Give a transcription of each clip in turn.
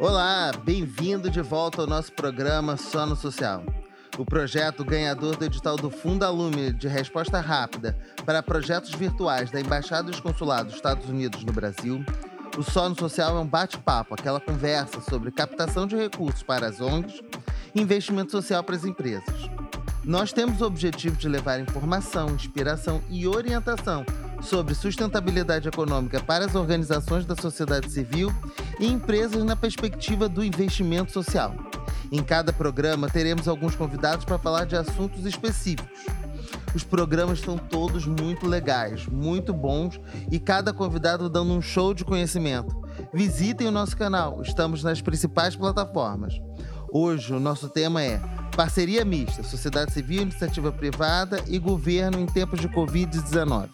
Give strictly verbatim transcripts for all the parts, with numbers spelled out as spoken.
Olá, bem-vindo de volta ao nosso programa Sono Social. O projeto ganhador do edital do Fundalume de resposta rápida para projetos virtuais da Embaixada dos Consulados dos Estados Unidos no Brasil, o Sono Social é um bate-papo, aquela conversa sobre captação de recursos para as O N Gs e investimento social para as empresas. Nós temos o objetivo de levar informação, inspiração e orientação sobre sustentabilidade econômica para as organizações da sociedade civil e empresas na perspectiva do investimento social. Em cada programa, teremos alguns convidados para falar de assuntos específicos. Os programas estão todos muito legais, muito bons e cada convidado dando um show de conhecimento. Visitem o nosso canal, estamos nas principais plataformas. Hoje o nosso tema é Parceria Mista, Sociedade Civil, Iniciativa Privada e Governo em tempos de covid dezenove.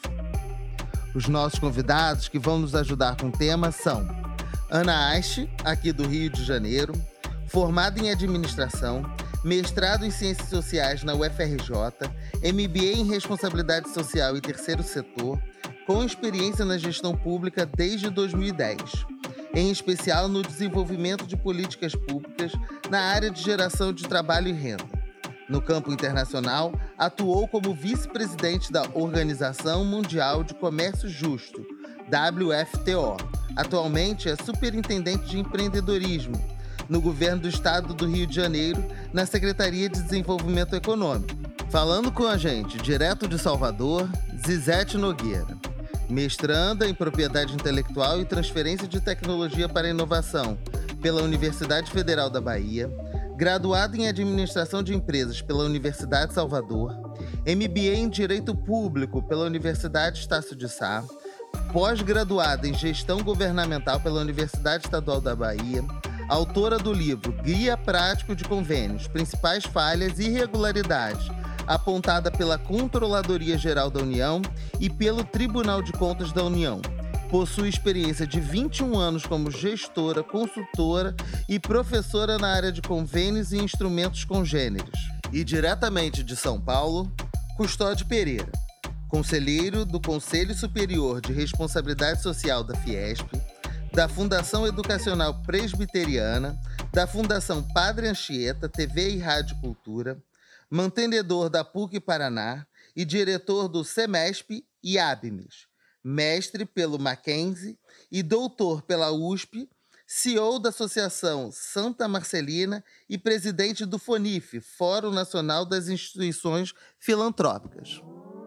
Os nossos convidados que vão nos ajudar com o tema são Ana Ache, aqui do Rio de Janeiro, formada em Administração, mestrado em Ciências Sociais na U F R J, M B A em Responsabilidade Social e Terceiro Setor, com experiência na gestão pública desde dois mil e dez, em especial no desenvolvimento de políticas públicas na área de geração de trabalho e renda. No campo internacional, atuou como vice-presidente da Organização Mundial de Comércio Justo, W F T O. Atualmente é superintendente de empreendedorismo no governo do estado do Rio de Janeiro, na Secretaria de Desenvolvimento Econômico. Falando com a gente, direto de Salvador, Zizete Nogueira. Mestranda em Propriedade Intelectual e Transferência de Tecnologia para a Inovação pela Universidade Federal da Bahia, graduada em Administração de Empresas pela Universidade de Salvador, M B A em Direito Público pela Universidade Estácio de Sá, pós-graduada em Gestão Governamental pela Universidade Estadual da Bahia, autora do livro Guia Prático de Convênios, Principais Falhas e Irregularidades, apontada pela Controladoria Geral da União e pelo Tribunal de Contas da União. Possui experiência de vinte e um anos como gestora, consultora e professora na área de convênios e instrumentos congêneres. E diretamente de São Paulo, Custódio Pereira, conselheiro do Conselho Superior de Responsabilidade Social da Fiesp, da Fundação Educacional Presbiteriana, da Fundação Padre Anchieta, T V e Rádio Cultura, mantenedor da P U C Paraná e diretor do SEMESP e ABMES, mestre pelo Mackenzie e doutor pela U S P, C E O da Associação Santa Marcelina e presidente do FONIF, Fórum Nacional das Instituições Filantrópicas.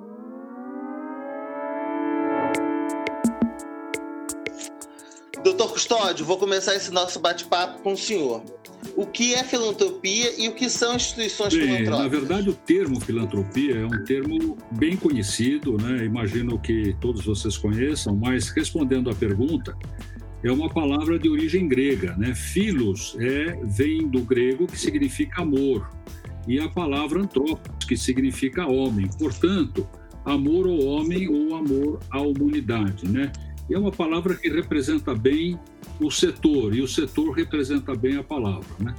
Doutor Custódio, vou começar esse nosso bate-papo com o senhor. O que é filantropia e o que são instituições bem, filantrópicas? Na verdade, o termo filantropia é um termo bem conhecido, né? Imagino que todos vocês conheçam, mas respondendo à pergunta, é uma palavra de origem grega, né? Philos é, vem do grego, que significa amor, e a palavra antropos, que significa homem. Portanto, amor ao homem ou amor à humanidade, né? É uma palavra que representa bem o setor, e o setor representa bem a palavra, né?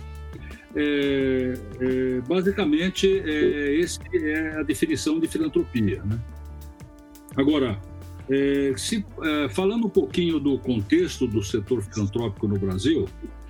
É, é, basicamente, é, essa é a definição de filantropia, né? Agora, é, se, é, falando um pouquinho do contexto do setor filantrópico no Brasil,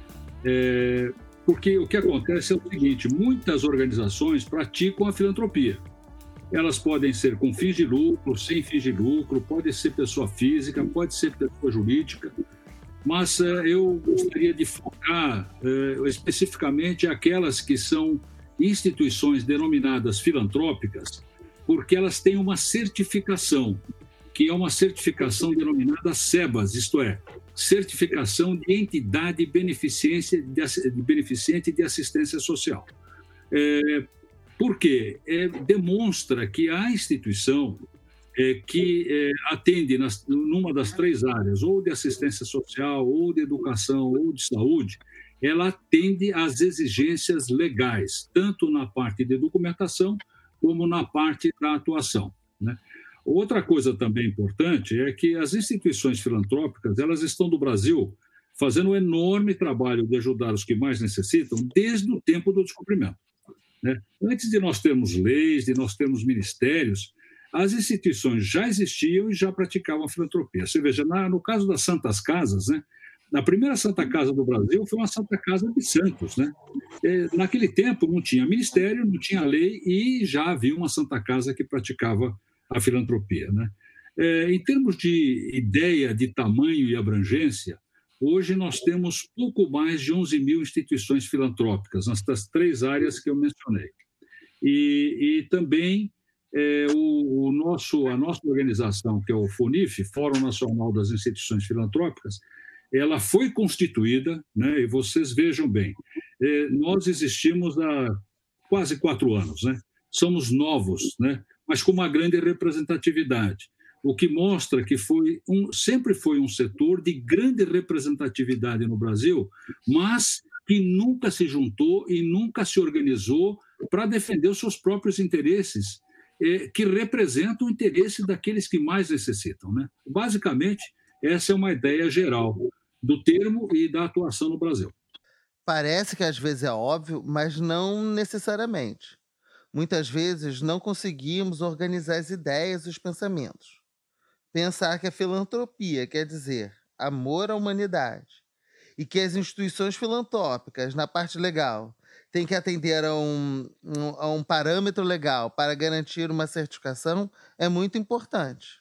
é, porque o que acontece é o seguinte: muitas organizações praticam a filantropia. Elas podem ser com fins de lucro, sem fins de lucro, pode ser pessoa física, pode ser pessoa jurídica, mas uh, eu gostaria de focar uh, especificamente aquelas que são instituições denominadas filantrópicas, porque elas têm uma certificação, que é uma certificação denominada SEBAS, isto é, Certificação de Entidade Beneficente de, Beneficente de Assistência Social. É, Por quê? É, demonstra que a instituição é, que é, atende nas, numa das três áreas, ou de assistência social, ou de educação, ou de saúde, ela atende às exigências legais, tanto na parte de documentação, como na parte da atuação, né? Outra coisa também importante é que as instituições filantrópicas, elas estão no Brasil fazendo um enorme trabalho de ajudar os que mais necessitam desde o tempo do descobrimento, né? Antes de nós termos leis, de nós termos ministérios, as instituições já existiam e já praticavam a filantropia. Você veja, na, no caso das Santas Casas, né, A primeira Santa Casa do Brasil foi uma Santa Casa de Santos, né? É, naquele tempo não tinha ministério, não tinha lei e já havia uma Santa Casa que praticava a filantropia, né? É, em termos de ideia de tamanho e abrangência, hoje nós temos pouco mais de onze mil instituições filantrópicas nessas três áreas que eu mencionei. E, e também é, o, o nosso, a nossa organização, que é o FONIF, Fórum Nacional das Instituições Filantrópicas, ela foi constituída, né, e vocês vejam bem, é, nós existimos há quase quatro anos, né? Somos novos, né, mas com uma grande representatividade, o que mostra que foi um, sempre foi um setor de grande representatividade no Brasil, mas que nunca se juntou e nunca se organizou para defender os seus próprios interesses, eh, que representam o interesse daqueles que mais necessitam, né? Basicamente, essa é uma ideia geral do termo e da atuação no Brasil. Parece que às vezes é óbvio, mas não necessariamente. Muitas vezes não conseguimos organizar as ideias e os pensamentos. Pensar que a filantropia quer dizer amor à humanidade e que as instituições filantrópicas, na parte legal, têm que atender a um, um- a um parâmetro legal para garantir uma certificação é muito importante.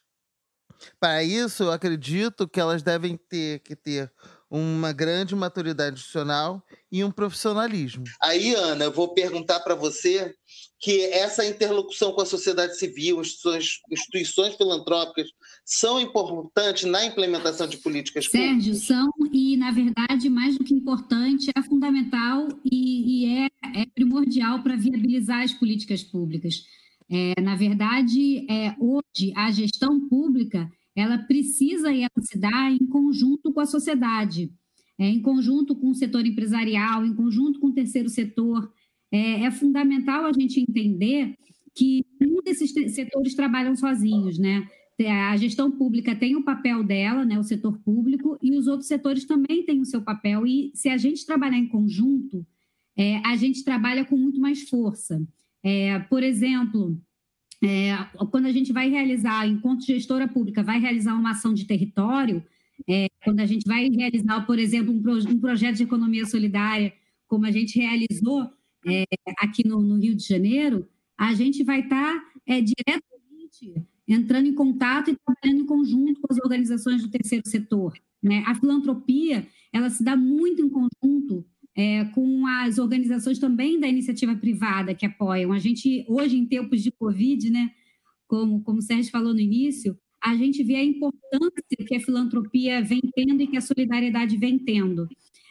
Para isso, eu acredito que elas devem ter que ter uma grande maturidade institucional e um profissionalismo. Aí, Ana, eu vou perguntar para você que essa interlocução com a sociedade civil, instituições, instituições filantrópicas, são importantes na implementação de políticas públicas? Sérgio, são, e na verdade, mais do que importante, é fundamental e, e é, é primordial para viabilizar as políticas públicas. É, na verdade, é, hoje, a gestão pública, ela precisa e ela se dá em conjunto com a sociedade, é, em conjunto com o setor empresarial, em conjunto com o terceiro setor. É, é fundamental a gente entender que nenhum desses te- setores trabalham sozinhos, né? A gestão pública tem o papel dela, né, o setor público, e os outros setores também têm o seu papel. E se a gente trabalhar em conjunto, é, a gente trabalha com muito mais força. É, por exemplo, é, quando a gente vai realizar, enquanto gestora pública, vai realizar uma ação de território, é, quando a gente vai realizar, por exemplo, um, pro- um projeto de economia solidária, como a gente realizou é, aqui no, no Rio de Janeiro, a gente vai estar é, diretamente entrando em contato e trabalhando em conjunto com as organizações do terceiro setor, né? A filantropia, ela se dá muito em conjunto é, com as organizações também da iniciativa privada que apoiam. A gente, hoje, em tempos de Covid, né, como, como o Sérgio falou no início, a gente vê a importância que a filantropia vem tendo e que a solidariedade vem tendo.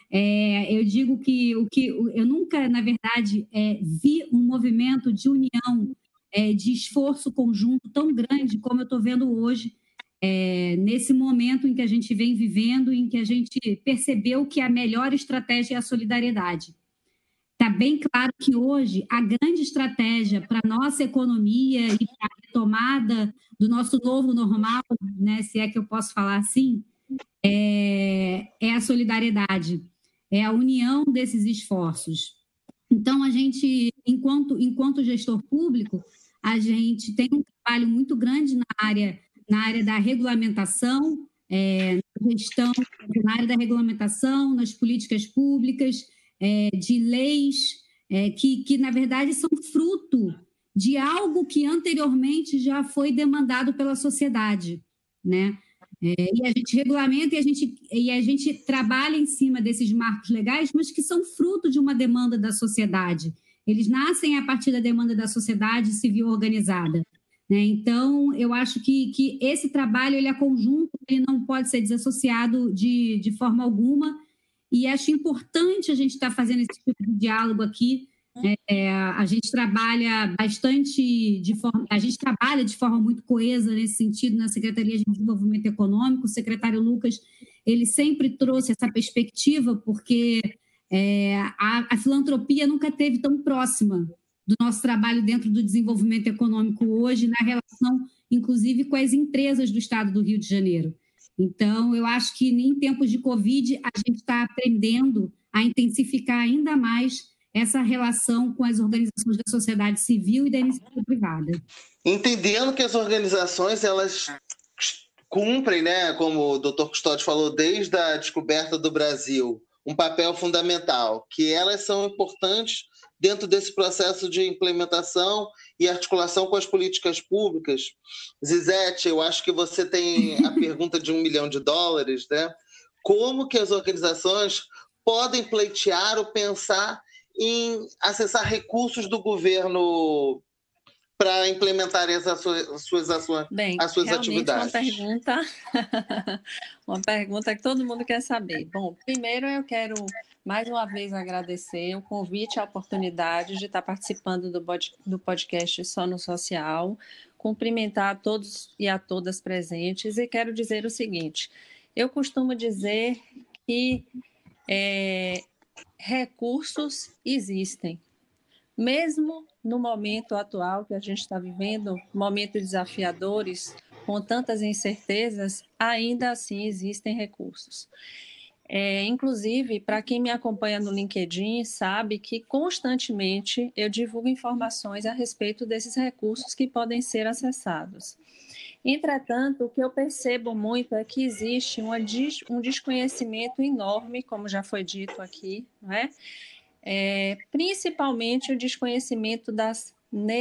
É, eu digo que o que eu nunca, na verdade, é, vi um movimento de união, é, de esforço conjunto tão grande como eu estou vendo hoje, é, nesse momento em que a gente vem vivendo, em que a gente percebeu que a melhor estratégia é a solidariedade. Está bem claro que hoje a grande estratégia para a nossa economia e para a retomada do nosso novo normal, né, se é que eu posso falar assim, é, é a solidariedade, é a união desses esforços. Então, a gente, enquanto, enquanto gestor público, a gente tem um trabalho muito grande na área, na área da regulamentação, é, na gestão, na área da regulamentação, nas políticas públicas, é, de leis, é, que, que, na verdade, são fruto de algo que anteriormente já foi demandado pela sociedade, né? É, e a gente regulamenta e a gente, e a gente trabalha em cima desses marcos legais, mas que são fruto de uma demanda da sociedade. Eles nascem a partir da demanda da sociedade civil organizada, né? Então, eu acho que, que esse trabalho ele é conjunto, ele não pode ser desassociado de, de forma alguma, e acho importante a gente estar fazendo esse tipo de diálogo aqui. É, a gente trabalha bastante de forma, a gente trabalha de forma muito coesa nesse sentido na Secretaria de Desenvolvimento Econômico. O secretário Lucas, ele sempre trouxe essa perspectiva, porque é, a, a filantropia nunca esteve tão próxima do nosso trabalho dentro do desenvolvimento econômico hoje, na relação, inclusive, com as empresas do estado do Rio de Janeiro. Então, eu acho que em tempos de Covid, a gente está aprendendo a intensificar ainda mais essa relação com as organizações da sociedade civil e da iniciativa privada. Entendendo que as organizações elas cumprem, né, como o doutor Custódio falou, desde a descoberta do Brasil, um papel fundamental, que elas são importantes dentro desse processo de implementação e articulação com as políticas públicas. Zizete, eu acho que você tem a pergunta de um milhão de dólares, né? Como que as organizações podem pleitear ou pensar em acessar recursos do governo para implementarem as suas, suas ações, Bem, as suas realmente atividades? Uma pergunta, uma pergunta que todo mundo quer saber. Bom, primeiro eu quero mais uma vez agradecer o convite e a oportunidade de estar participando do, do podcast Só no Social, cumprimentar a todos e a todas presentes e quero dizer o seguinte, eu costumo dizer que é, recursos existem, mesmo no momento atual que a gente está vivendo, momentos desafiadores, com tantas incertezas, ainda assim existem recursos. É, inclusive, para quem me acompanha no LinkedIn, sabe que constantemente eu divulgo informações a respeito desses recursos que podem ser acessados. Entretanto, o que eu percebo muito é que existe uma, um desconhecimento enorme, como já foi dito aqui, não é? É, principalmente o desconhecimento das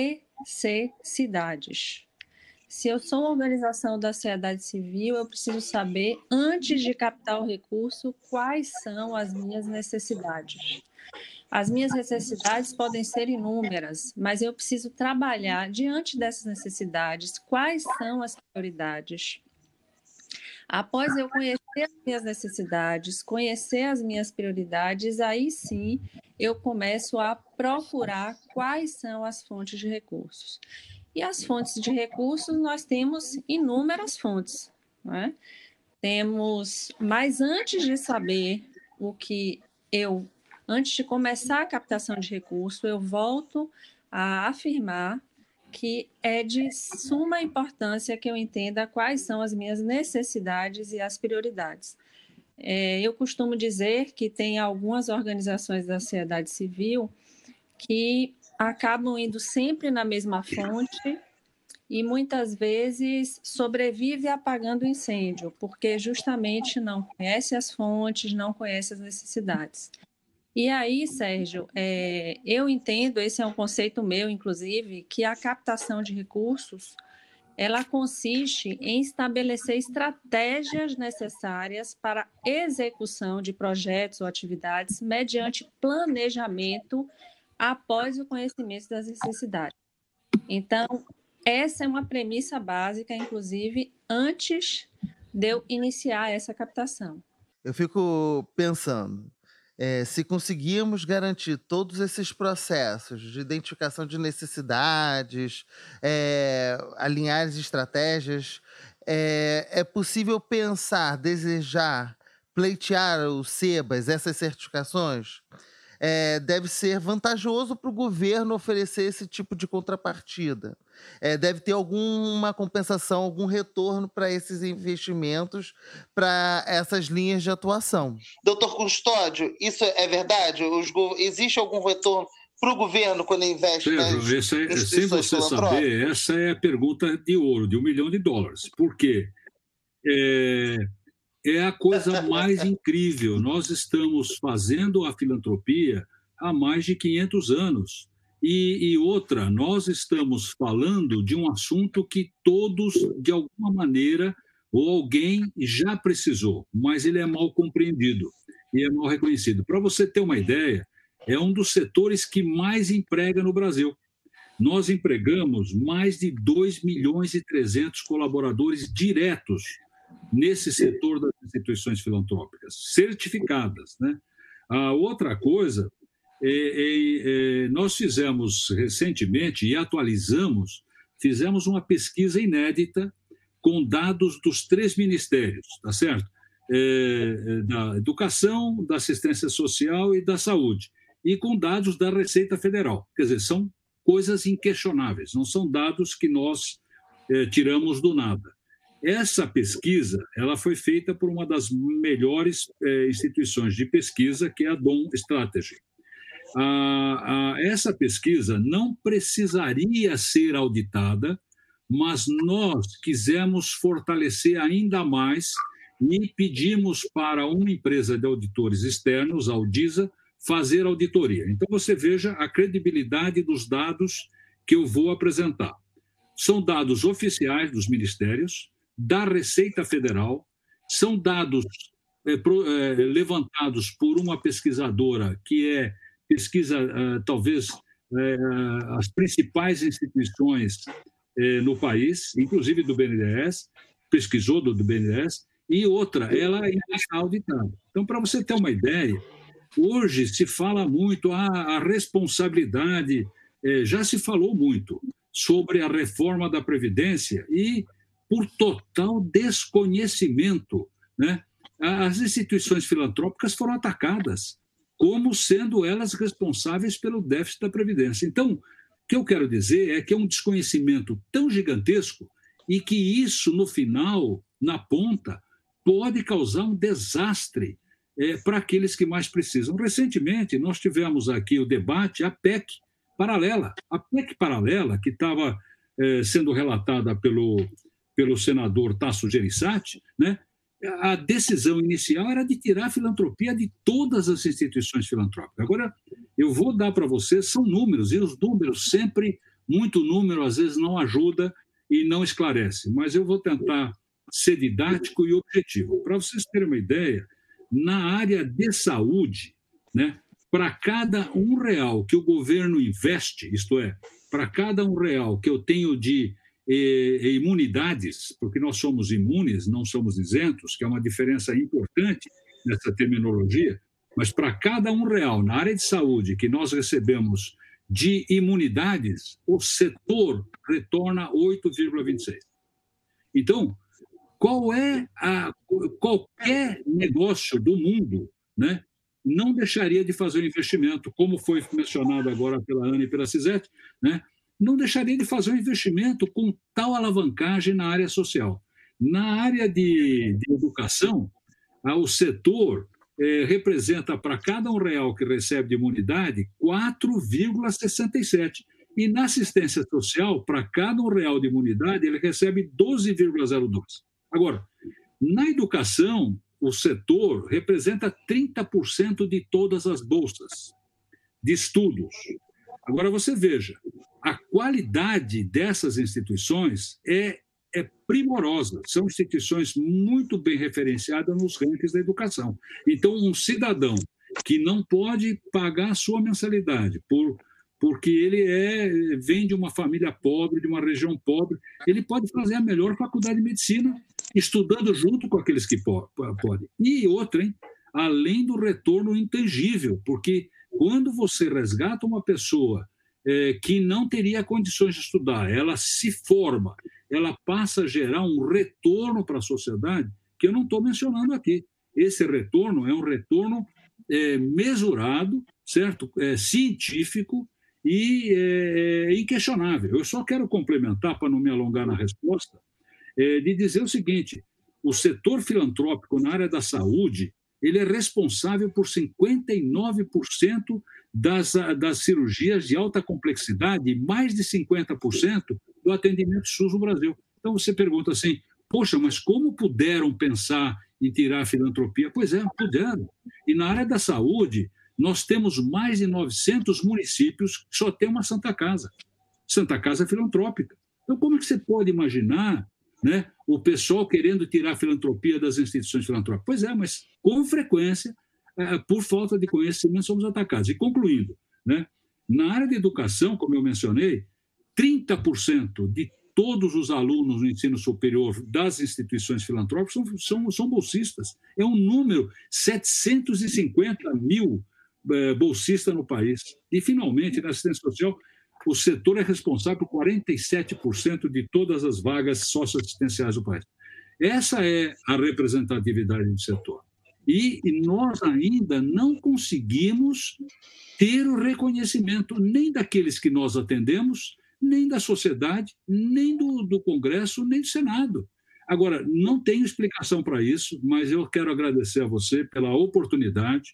necessidades. Se eu sou uma organização da sociedade civil, eu preciso saber, antes de captar o recurso, quais são as minhas necessidades. As minhas necessidades podem ser inúmeras, mas eu preciso trabalhar diante dessas necessidades, quais são as prioridades. Após eu conhecer as minhas necessidades, conhecer as minhas prioridades, aí sim eu começo a procurar quais são as fontes de recursos. E as fontes de recursos, nós temos inúmeras fontes, não é? Temos, mas antes de saber o que eu, antes de começar a captação de recursos, eu volto a afirmar que é de suma importância que eu entenda quais são as minhas necessidades e as prioridades. É, eu costumo dizer que tem algumas organizações da sociedade civil que acabam indo sempre na mesma fonte e muitas vezes sobrevive apagando o incêndio, porque justamente não conhece as fontes, não conhece as necessidades. E aí, Sérgio, é, eu entendo, esse é um conceito meu, inclusive, que a captação de recursos, ela consiste em estabelecer estratégias necessárias para a execução de projetos ou atividades mediante planejamento após o conhecimento das necessidades. Então, essa é uma premissa básica, inclusive, antes de eu iniciar essa captação. Eu fico pensando, é, se conseguirmos garantir todos esses processos de identificação de necessidades, é, alinhar as estratégias, é, é possível pensar, desejar, pleitear o SEBAS, essas certificações? É, deve ser vantajoso para o governo oferecer esse tipo de contrapartida. É, deve ter alguma compensação, algum retorno para esses investimentos, para essas linhas de atuação. Doutor Custódio, isso é verdade? Os, existe algum retorno para o governo quando investe nas instituições sem você saber, essa é a pergunta de ouro, de um milhão de dólares. Por quê? É... É a coisa mais incrível. Nós estamos fazendo a filantropia há mais de quinhentos anos. E, e outra, nós estamos falando de um assunto que todos, de alguma maneira, ou alguém já precisou, mas ele é mal compreendido e é mal reconhecido. Para você ter uma ideia, é um dos setores que mais emprega no Brasil. Nós empregamos mais de dois milhões e trezentos colaboradores diretos nesse setor das instituições filantrópicas, certificadas, né? A outra coisa, é, é, é, nós fizemos recentemente e atualizamos, fizemos uma pesquisa inédita com dados dos três ministérios, tá certo? É, da Educação, da Assistência Social e da Saúde, e com dados da Receita Federal. Quer dizer, são coisas inquestionáveis, não são dados que nós é, tiramos do nada. Essa pesquisa ela foi feita por uma das melhores eh, instituições de pesquisa, que é a Dom Strategy. A, a, essa pesquisa não precisaria ser auditada, mas nós quisemos fortalecer ainda mais e pedimos para uma empresa de auditores externos, a Audisa, fazer auditoria. Então, você veja a credibilidade dos dados que eu vou apresentar. São dados oficiais dos ministérios, da Receita Federal, são dados é, pro, é, levantados por uma pesquisadora que é pesquisa, é, talvez, é, as principais instituições é, no país, inclusive do B N D E S, pesquisou do, do B N D E S, e outra, ela ainda está auditada. Então, para você ter uma ideia, hoje se fala muito a, a responsabilidade, é, já se falou muito sobre a reforma da Previdência e por total desconhecimento, né, as instituições filantrópicas foram atacadas como sendo elas responsáveis pelo déficit da Previdência. Então, o que eu quero dizer é que é um desconhecimento tão gigantesco e que isso, no final, na ponta, pode causar um desastre é, para aqueles que mais precisam. Recentemente, nós tivemos aqui o debate, a P E C paralela. A P E C paralela, que estava é, sendo relatada pelo, pelo senador Tasso Gereissati, né? A decisão inicial era de tirar a filantropia de todas as instituições filantrópicas. Agora, eu vou dar para vocês, são números, e os números sempre, muito número, às vezes não ajuda e não esclarece, mas eu vou tentar ser didático e objetivo. Para vocês terem uma ideia, na área de saúde, né, para cada um real que o governo investe, isto é, para cada um real que eu tenho de eh, imunidades, porque nós somos imunes, não somos isentos, que é uma diferença importante nessa terminologia, mas para cada um real na área de saúde que nós recebemos de imunidades, o setor retorna oito vírgula vinte e seis. Então, qual é a, qualquer negócio do mundo, né, não deixaria de fazer um investimento, como foi mencionado agora pela Ana e pela Cisete, né, não deixaria de fazer um investimento com tal alavancagem na área social. Na área de, de educação, o setor eh, representa para cada um real que recebe de imunidade quatro vírgula sessenta e sete. E na assistência social, para cada um real de imunidade, ele recebe doze vírgula zero dois. Agora, na educação, o setor representa trinta por cento de todas as bolsas de estudos. Agora, você veja, a qualidade dessas instituições é, é primorosa. São instituições muito bem referenciadas nos rankings da educação. Então, um cidadão que não pode pagar a sua mensalidade por... porque ele é, vem de uma família pobre, de uma região pobre, ele pode fazer a melhor faculdade de medicina, estudando junto com aqueles que podem. E outra, hein? Além do retorno intangível, porque quando você resgata uma pessoa é, que não teria condições de estudar, ela se forma, ela passa a gerar um retorno para a sociedade, que eu não estou mencionando aqui. Esse retorno é um retorno é, mesurado, certo? É, científico, e é, inquestionável. Eu só quero complementar, para não me alongar na resposta, é, de dizer o seguinte: o setor filantrópico na área da saúde, ele é responsável por cinquenta e nove por cento das, das cirurgias de alta complexidade e mais de cinquenta por cento do atendimento SUS no Brasil. Então você pergunta assim, poxa, mas como puderam pensar em tirar a filantropia? Pois é, puderam. E na área da saúde, nós temos mais de novecentos municípios que só tem uma Santa Casa. Santa Casa filantrópica. Então, como é que você pode imaginar, né, o pessoal querendo tirar a filantropia das instituições filantrópicas? Pois é, mas com frequência, por falta de conhecimento, somos atacados. E concluindo, né, na área de educação, como eu mencionei, trinta por cento de todos os alunos no ensino superior das instituições filantrópicas são, são, são bolsistas. É um número, setecentos e cinquenta mil bolsista no país. E, finalmente, na assistência social, o setor é responsável por quarenta e sete por cento de todas as vagas socioassistenciais do país. Essa é a representatividade do setor. E, e nós ainda não conseguimos ter o reconhecimento nem daqueles que nós atendemos, nem da sociedade, nem do, do Congresso, nem do Senado. Agora, não tenho explicação para isso, mas eu quero agradecer a você pela oportunidade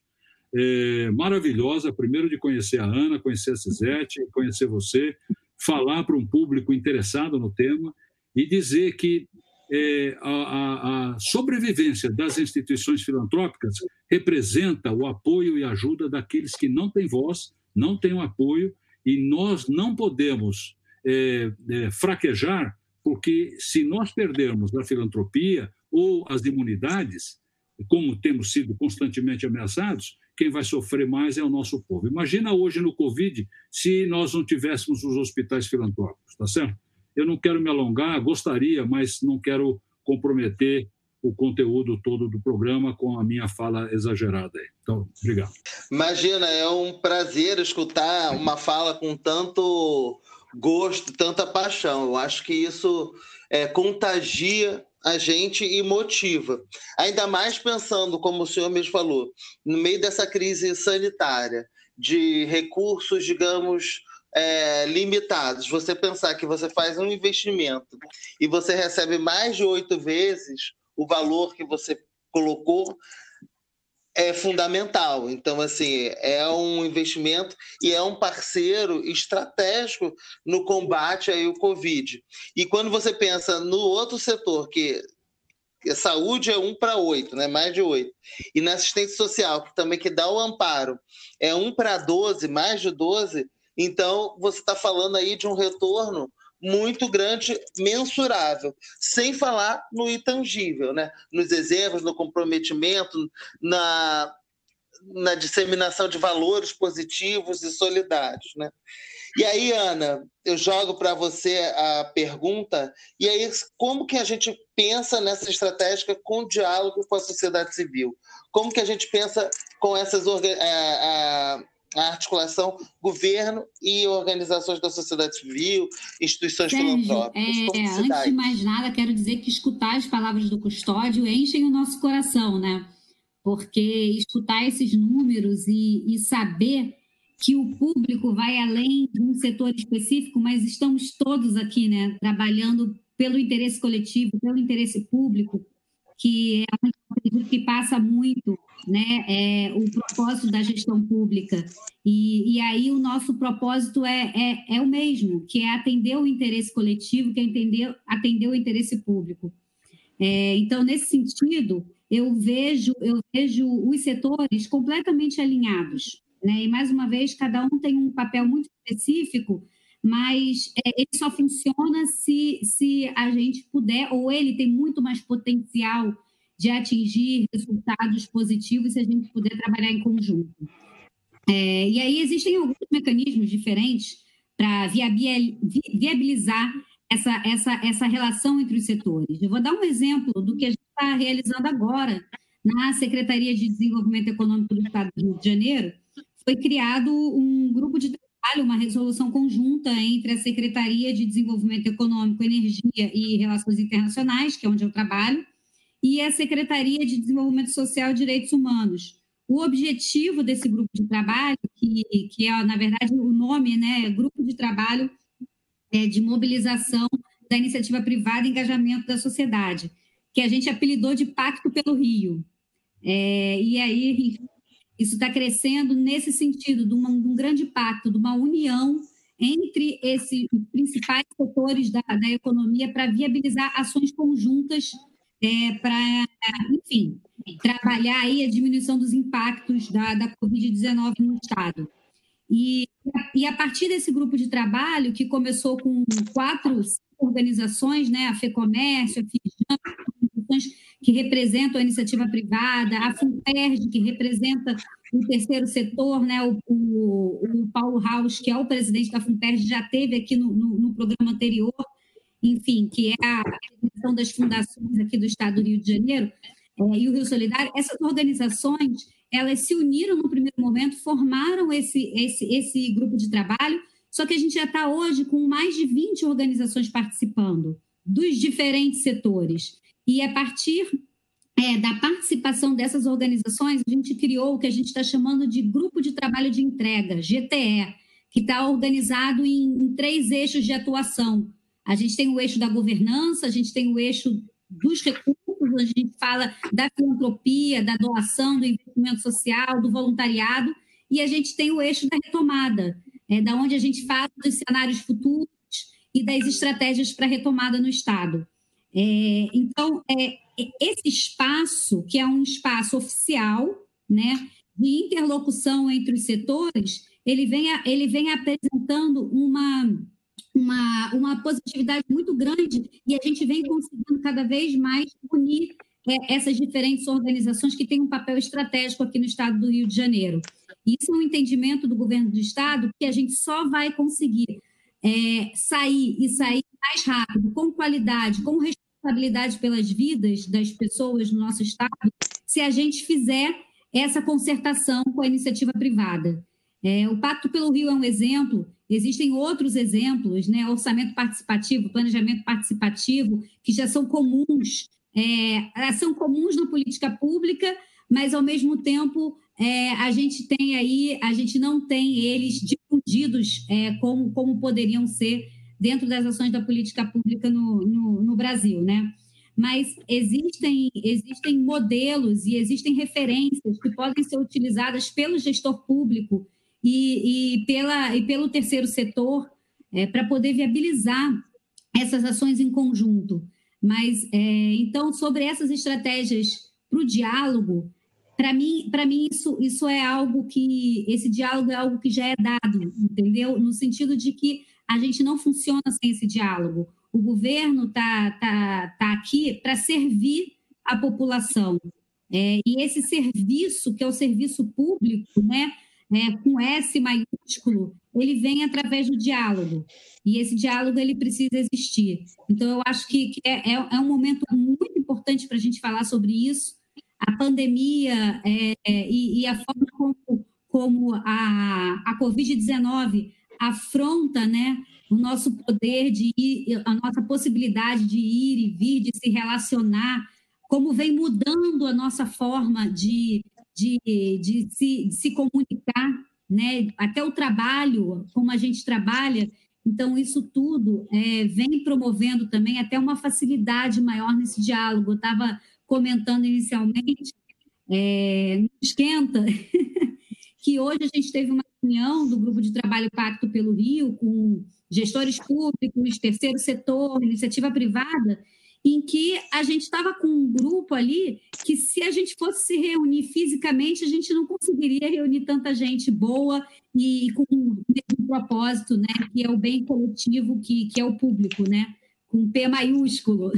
É, maravilhosa, primeiro de conhecer a Ana, conhecer a Cisete, conhecer você, falar para um público interessado no tema e dizer que é, a, a, a sobrevivência das instituições filantrópicas representa o apoio e ajuda daqueles que não têm voz, não têm o apoio, e nós não podemos é, é, fraquejar, porque se nós perdermos a filantropia ou as imunidades, como temos sido constantemente ameaçados, quem vai sofrer mais é o nosso povo. Imagina hoje no Covid, se nós não tivéssemos os hospitais filantrópicos, tá certo? Eu não quero me alongar, gostaria, mas não quero comprometer o conteúdo todo do programa com a minha fala exagerada aí. Então, obrigado. Imagina, é um prazer escutar uma fala com tanto gosto, tanta paixão. Eu acho que isso é, contagia a gente e motiva. Ainda mais pensando, como o senhor mesmo falou, no meio dessa crise sanitária, de recursos, digamos, é, limitados. Você pensar que você faz um investimento e você recebe mais de oito vezes o valor que você colocou, é fundamental. Então, assim, é um investimento e é um parceiro estratégico no combate aí ao Covid. E quando você pensa no outro setor, que a saúde é um para oito, né? Mais de oito. E na assistência social, que também que dá o amparo, é um para doze, mais de doze, então você está falando aí de um retorno muito grande, mensurável, sem falar no intangível, né? Nos exemplos, no comprometimento, na, na disseminação de valores positivos e solidários, né? E aí, Ana, eu jogo para você a pergunta, e aí como que a gente pensa nessa estratégia com diálogo com a sociedade civil? Como que a gente pensa com essas orga- a, a, a articulação governo e organizações da sociedade civil, instituições Sérgio, filantrópicas? É, Como que se antes dá de isso? mais nada, quero dizer que escutar as palavras do Custódio enchem o nosso coração, né? Porque escutar esses números e, e saber que o público vai além de um setor específico, mas estamos todos aqui, né, trabalhando pelo interesse coletivo, pelo interesse público, que é um que passa muito, né, é, o propósito da gestão pública. E, e aí o nosso propósito é, é, é o mesmo, que é atender o interesse coletivo, que é entender, atender o interesse público. É, então, nesse sentido, eu vejo, eu vejo os setores completamente alinhados, né? E, mais uma vez, cada um tem um papel muito específico, mas é, ele só funciona se, se a gente puder, ou ele tem muito mais potencial de atingir resultados positivos se a gente puder trabalhar em conjunto. É, e aí existem alguns mecanismos diferentes para viabilizar essa, essa, essa relação entre os setores. Eu vou dar um exemplo do que a gente está realizando agora na Secretaria de Desenvolvimento Econômico do Estado do Rio de Janeiro. Foi criado um grupo de trabalho, uma resolução conjunta entre a Secretaria de Desenvolvimento Econômico, Energia e Relações Internacionais, que é onde eu trabalho, e a Secretaria de Desenvolvimento Social e Direitos Humanos. O objetivo desse grupo de trabalho, que, que é, na verdade, o nome, né, Grupo de Trabalho é, de Mobilização da Iniciativa Privada e Engajamento da Sociedade, que a gente apelidou de Pacto pelo Rio. É, e aí, isso está crescendo nesse sentido, de, uma, de um grande pacto, de uma união entre esses principais setores da, da economia para viabilizar ações conjuntas é, para, enfim, trabalhar aí a diminuição dos impactos da, da covid dezenove no Estado. E, e a partir desse grupo de trabalho, que começou com quatro organizações, né, a FEComércio, a FIJAM, organizações que representam a iniciativa privada, a FUNPERJ, que representa o terceiro setor, né, o, o, o Paulo Haus, que é o presidente da FUNPERJ, já teve aqui no, no, no programa anterior, enfim, que é a representação das fundações aqui do Estado do Rio de Janeiro, é, e o Rio Solidário. Essas organizações, elas se uniram no primeiro momento, formaram esse, esse, esse grupo de trabalho, só que a gente já está hoje com mais de vinte organizações participando, dos diferentes setores. E a partir é, da participação dessas organizações, a gente criou o que a gente está chamando de Grupo de Trabalho de Entrega, G T E, que está organizado em, em três eixos de atuação. A gente tem o eixo da governança, a gente tem o eixo dos recursos, a gente fala da filantropia, da doação, do investimento social, do voluntariado, e a gente tem o eixo da retomada, é, da onde a gente fala dos cenários futuros e das estratégias para retomada no Estado. É, então, é, esse espaço, que é um espaço oficial, né, de interlocução entre os setores, ele vem, a, ele vem apresentando uma, uma, uma positividade muito grande e a gente vem conseguindo cada vez mais unir é, essas diferentes organizações que têm um papel estratégico aqui no Estado do Rio de Janeiro. Isso é um entendimento do governo do Estado que a gente só vai conseguir é, sair e sair mais rápido, com qualidade, com responsabilidade pelas vidas das pessoas no nosso Estado, se a gente fizer essa concertação com a iniciativa privada. É, o Pacto pelo Rio é um exemplo, existem outros exemplos, né? Orçamento participativo, planejamento participativo, que já são comuns, é, são comuns na política pública, mas, ao mesmo tempo, é, a gente tem aí, a gente não tem eles difundidos é, como, como poderiam ser dentro das ações da política pública no, no, no Brasil, né? Mas existem, existem modelos e existem referências que podem ser utilizadas pelo gestor público e, e, pela, e pelo terceiro setor é, para poder viabilizar essas ações em conjunto. Mas, é, então, sobre essas estratégias para o diálogo, para mim, para mim isso, isso é algo que, esse diálogo é algo que já é dado, entendeu? No sentido de que a gente não funciona sem esse diálogo. O governo está tá, tá aqui para servir a população. É, e esse serviço, que é o serviço público, né, é, com S maiúsculo, ele vem através do diálogo. E esse diálogo ele precisa existir. Então, eu acho que, que é, é um momento muito importante para a gente falar sobre isso. A pandemia é, é, e, e a forma como, como a, a covid dezenove afronta, né, o nosso poder de ir, a nossa possibilidade de ir e vir, de se relacionar, como vem mudando a nossa forma de, de, de, se, de se comunicar, né? Até o trabalho, como a gente trabalha. Então, isso tudo é, vem promovendo também até uma facilidade maior nesse diálogo. Eu estava comentando inicialmente, é, no Esquenta, que hoje a gente teve uma reunião do Grupo de Trabalho Pacto pelo Rio, com gestores públicos, terceiro setor, iniciativa privada, em que a gente estava com um grupo ali que, se a gente fosse se reunir fisicamente, a gente não conseguiria reunir tanta gente boa e com o mesmo propósito, né, que é o bem coletivo, que, que é o público, né, com P maiúsculo.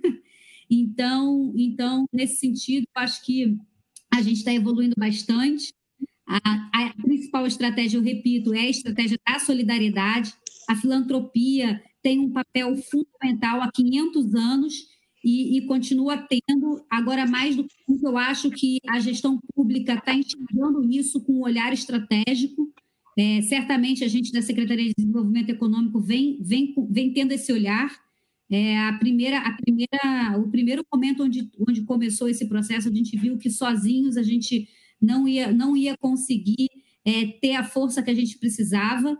Então, então, nesse sentido, acho que a gente está evoluindo bastante. A, a principal estratégia, eu repito, é a estratégia da solidariedade. A filantropia tem um papel fundamental há quinhentos anos e, e continua tendo. Agora, mais do que isso, eu acho que a gestão pública está enxergando isso com um olhar estratégico. É, certamente, a gente da Secretaria de Desenvolvimento Econômico vem, vem, vem tendo esse olhar. É, a primeira, a primeira, o primeiro momento onde, onde começou esse processo, a gente viu que sozinhos a gente não ia, não ia conseguir é, ter a força que a gente precisava.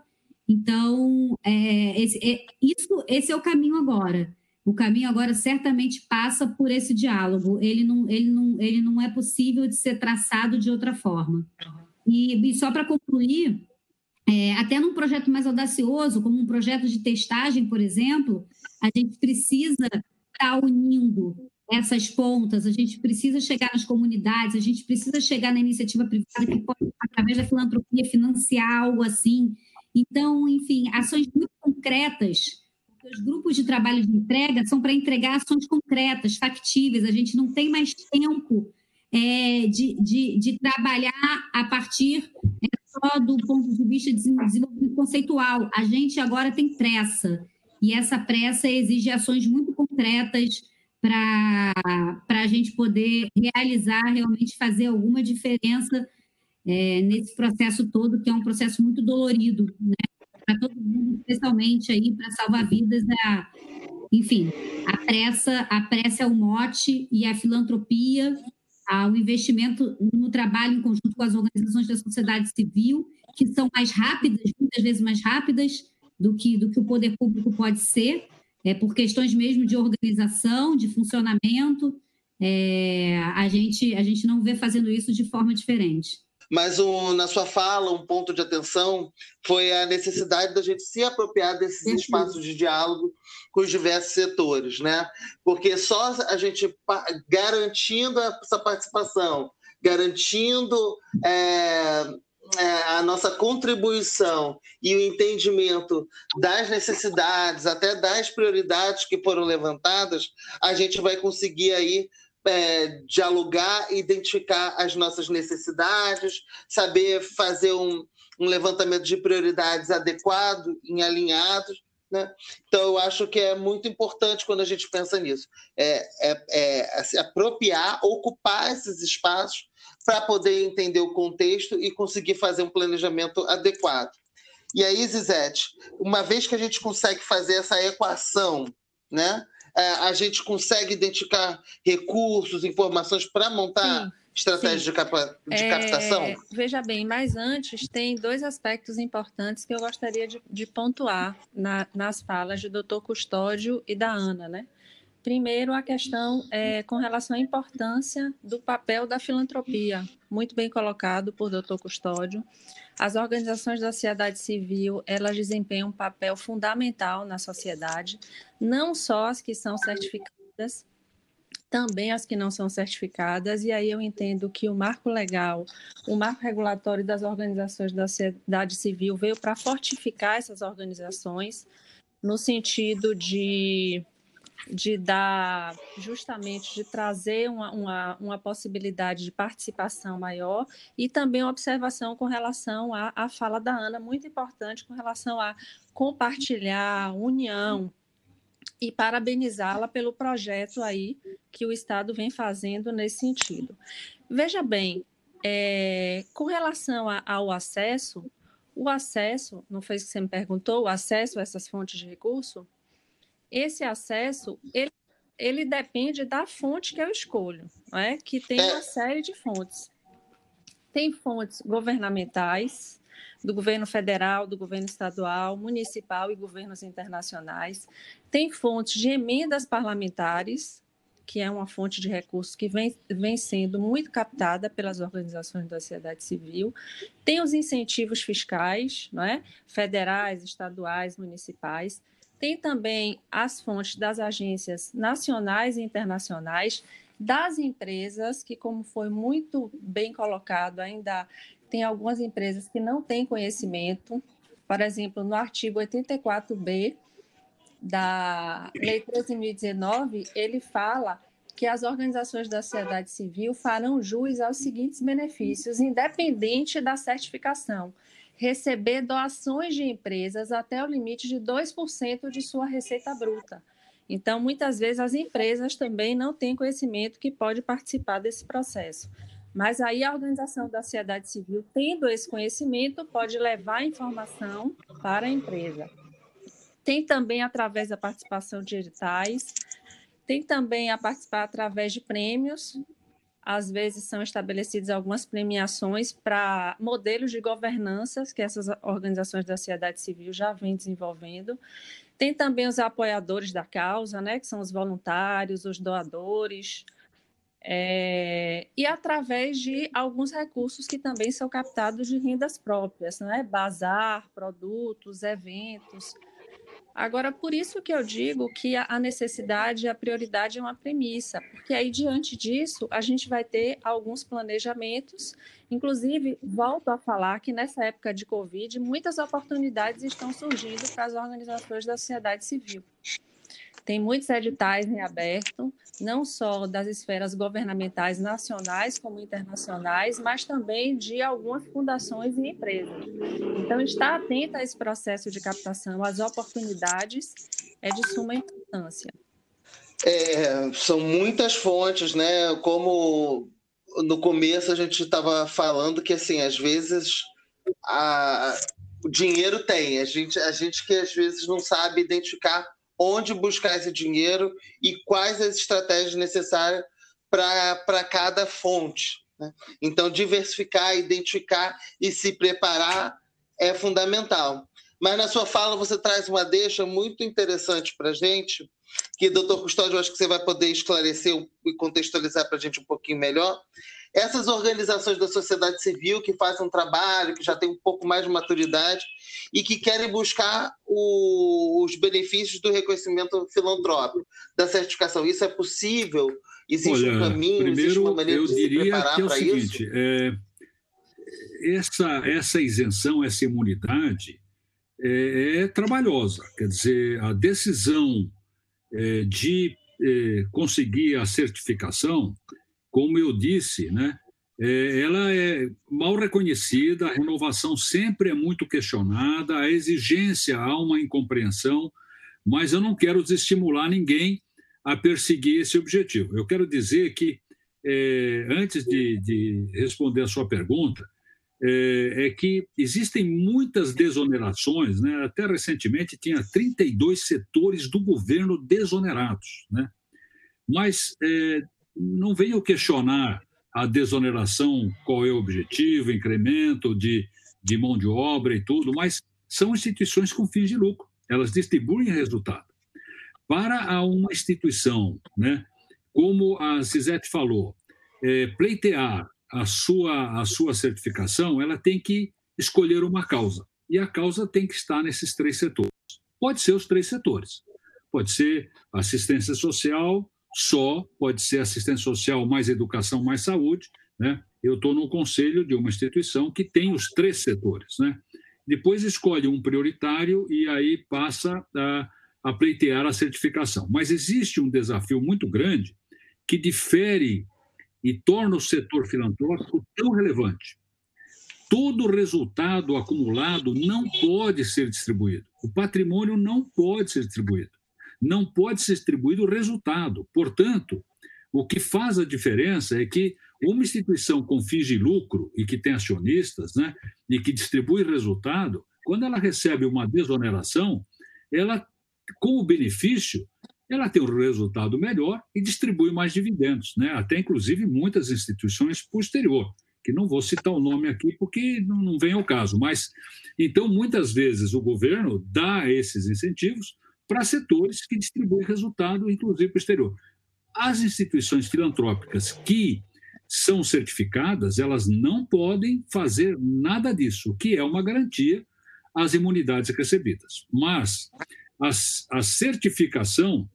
Então, é, esse, é, isso, esse é o caminho agora. O caminho agora certamente passa por esse diálogo. Ele não, ele não, ele não é possível de ser traçado de outra forma. E, e só para concluir, é, até num projeto mais audacioso, como um projeto de testagem, por exemplo, a gente precisa estar unindo essas pontas, a gente precisa chegar nas comunidades, a gente precisa chegar na iniciativa privada que pode, através da filantropia, financiar algo assim. Então, enfim, ações muito concretas, porque os grupos de trabalho de entrega são para entregar ações concretas, factíveis, a gente não tem mais tempo é, de, de, de trabalhar a partir é, só do ponto de vista de desenvolvimento conceitual. A gente agora tem pressa, e essa pressa exige ações muito concretas para a gente poder realizar, realmente fazer alguma diferença é, nesse processo todo, que é um processo muito dolorido, né? Para todo mundo, especialmente aí para salvar vidas. A, enfim, a pressa, a pressa é o mote, e a filantropia, a, o investimento no trabalho em conjunto com as organizações da sociedade civil, que são mais rápidas, muitas vezes mais rápidas do que, do que o poder público pode ser, é, por questões mesmo de organização, de funcionamento. É, a, gente, a gente não vê fazendo isso de forma diferente. mas um, na sua fala, um ponto de atenção foi a necessidade da gente se apropriar desses uhum. espaços de diálogo com os diversos setores, né? Porque só a gente garantindo essa participação, garantindo é, é, a nossa contribuição e o entendimento das necessidades, até das prioridades que foram levantadas, a gente vai conseguir aí É, dialogar, identificar as nossas necessidades, saber fazer um, um levantamento de prioridades adequado, em alinhados, né? Então, eu acho que é muito importante quando a gente pensa nisso, é, é, é se apropriar, ocupar esses espaços para poder entender o contexto e conseguir fazer um planejamento adequado. E aí, Zizete, uma vez que a gente consegue fazer essa equação, né? A gente consegue identificar recursos, informações para montar sim, estratégias sim. De, capa, de é, captação? Veja bem, mas antes tem dois aspectos importantes que eu gostaria de, de pontuar na, nas falas do doutor Custódio e da Ana, né? Primeiro, a questão é, com relação à importância do papel da filantropia, muito bem colocado por doutor Custódio. As organizações da sociedade civil, elas desempenham um papel fundamental na sociedade, não só as que são certificadas, também as que não são certificadas, e aí eu entendo que o marco legal, o marco regulatório das organizações da sociedade civil veio para fortificar essas organizações, no sentido de... de dar, justamente, de trazer uma, uma, uma possibilidade de participação maior e também uma observação com relação à, à fala da Ana, muito importante, com relação a compartilhar, união, e parabenizá-la pelo projeto aí que o Estado vem fazendo nesse sentido. Veja bem, é, com relação a, ao acesso, o acesso, não foi isso que você me perguntou, o acesso a essas fontes de recurso, esse acesso, ele, ele depende da fonte que eu escolho, não é? Que tem uma série de fontes. Tem fontes governamentais, do governo federal, do governo estadual, municipal e governos internacionais. Tem fontes de emendas parlamentares, que é uma fonte de recursos que vem, vem sendo muito captada pelas organizações da sociedade civil. Tem os incentivos fiscais, não é? Federais, estaduais, municipais. Tem também as fontes das agências nacionais e internacionais, das empresas, que, como foi muito bem colocado, ainda tem algumas empresas que não têm conhecimento. Por exemplo, no artigo oitenta e quatro B da Lei treze mil e dezenove, ele fala que as organizações da sociedade civil farão jus aos seguintes benefícios, independente da certificação: receber doações de empresas até o limite de dois por cento de sua receita bruta. Então, muitas vezes, as empresas também não têm conhecimento que pode participar desse processo. Mas aí a organização da sociedade civil, tendo esse conhecimento, pode levar a informação para a empresa. Tem também através da participação de editais, tem também a participar através de prêmios. Às vezes são estabelecidas algumas premiações para modelos de governança que essas organizações da sociedade civil já vêm desenvolvendo. Tem também os apoiadores da causa, né, que são os voluntários, os doadores, é, e através de alguns recursos que também são captados de rendas próprias, né, bazar, produtos, eventos. Agora, por isso que eu digo que a necessidade e a prioridade é uma premissa, porque aí, diante disso, a gente vai ter alguns planejamentos. Inclusive, volto a falar que nessa época de Covid, muitas oportunidades estão surgindo para as organizações da sociedade civil. Tem muitos editais em aberto, não só das esferas governamentais nacionais como internacionais, mas também de algumas fundações e empresas. Então, estar atento a esse processo de captação, às oportunidades, é de suma importância. É, são muitas fontes, né? Como no começo a gente estava falando que, assim, às vezes a, o dinheiro tem, a gente, a gente que às vezes não sabe identificar onde buscar esse dinheiro e quais as estratégias necessárias para cada fonte, né? Então, diversificar, identificar e se preparar é fundamental. Mas na sua fala você traz uma deixa muito interessante para a gente, que, doutor Custódio, eu acho que você vai poder esclarecer e contextualizar para a gente um pouquinho melhor, essas organizações da sociedade civil que fazem um trabalho, que já tem um pouco mais de maturidade e que querem buscar o, os benefícios do reconhecimento filantrópico, da certificação. Isso é possível? Existe Olha, um caminho, primeiro, existe uma maneira eu de se diria preparar que é o para seguinte, isso? É, essa, essa isenção, essa imunidade é, é trabalhosa. Quer dizer, a decisão é, de é, conseguir a certificação, como eu disse, né, é, ela é mal reconhecida, a renovação sempre é muito questionada, a exigência há uma incompreensão, mas eu não quero desestimular ninguém a perseguir esse objetivo. Eu quero dizer que, é, antes de, de responder a sua pergunta, é, é que existem muitas desonerações, né? Até recentemente tinha trinta e dois setores do governo desonerados, né? Mas é, não venho questionar a desoneração, qual é o objetivo, incremento de, de mão de obra e tudo, mas são instituições com fins de lucro, elas distribuem resultado. Para uma instituição, né, como a Sisete falou, é, pleitear a sua, a sua certificação, ela tem que escolher uma causa, e a causa tem que estar nesses três setores. Pode ser os três setores, pode ser assistência social só, pode ser assistência social mais educação mais saúde, né? Eu estou no conselho de uma instituição que tem os três setores, né? Depois escolhe um prioritário e aí passa a, a pleitear a certificação. Mas existe um desafio muito grande que difere e torna o setor filantrópico tão relevante. Todo resultado acumulado não pode ser distribuído. O patrimônio não pode ser distribuído. Não pode ser distribuído o resultado. Portanto, o que faz a diferença é que uma instituição com fins de lucro e que tem acionistas, né, e que distribui resultado, quando ela recebe uma desoneração, ela, com o benefício, ela tem um resultado melhor e distribui mais dividendos, né? Até, inclusive, muitas instituições para o exterior, que não vou citar o nome aqui porque não vem ao caso. Mas, então, muitas vezes o governo dá esses incentivos para setores que distribuem resultado, inclusive para o exterior. As instituições filantrópicas que são certificadas, elas não podem fazer nada disso, o que é uma garantia às imunidades recebidas. Mas as, a certificação,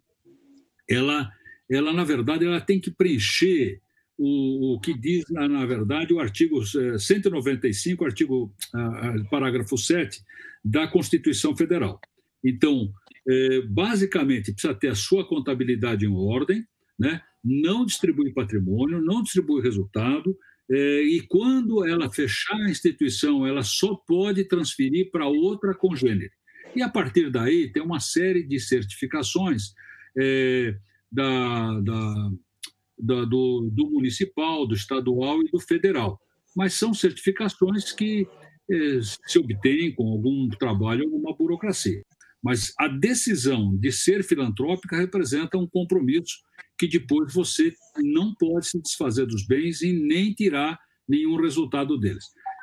ela, ela, na verdade, ela tem que preencher o, o que diz, na, na verdade, o artigo cento e noventa e cinco, artigo, uh, parágrafo sete da Constituição Federal. Então, é, basicamente, precisa ter a sua contabilidade em ordem, né? Não distribui patrimônio, não distribui resultado, é, e quando ela fechar a instituição, ela só pode transferir para outra congênere. E, a partir daí, tem uma série de certificações é, da, da, da, do, do municipal, do estadual e do federal. Mas são certificações que é, se obtêm com algum trabalho, alguma burocracia. Mas a decisão de ser filantrópica representa um compromisso que depois você não pode se desfazer dos bens e nem tirar nenhum resultado deles.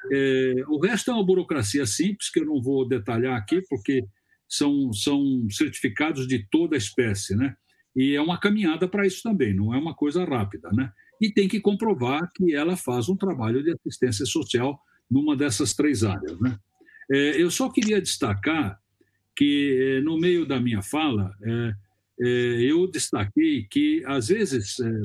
É, o resto é uma burocracia simples, que eu não vou detalhar aqui, porque são, são certificados de toda a espécie, né? E é uma caminhada para isso também, não é uma coisa rápida, né? E tem que comprovar que ela faz um trabalho de assistência social numa dessas três áreas, né? É, eu só queria destacar que, no meio da minha fala, é, é, eu destaquei que, às vezes, é,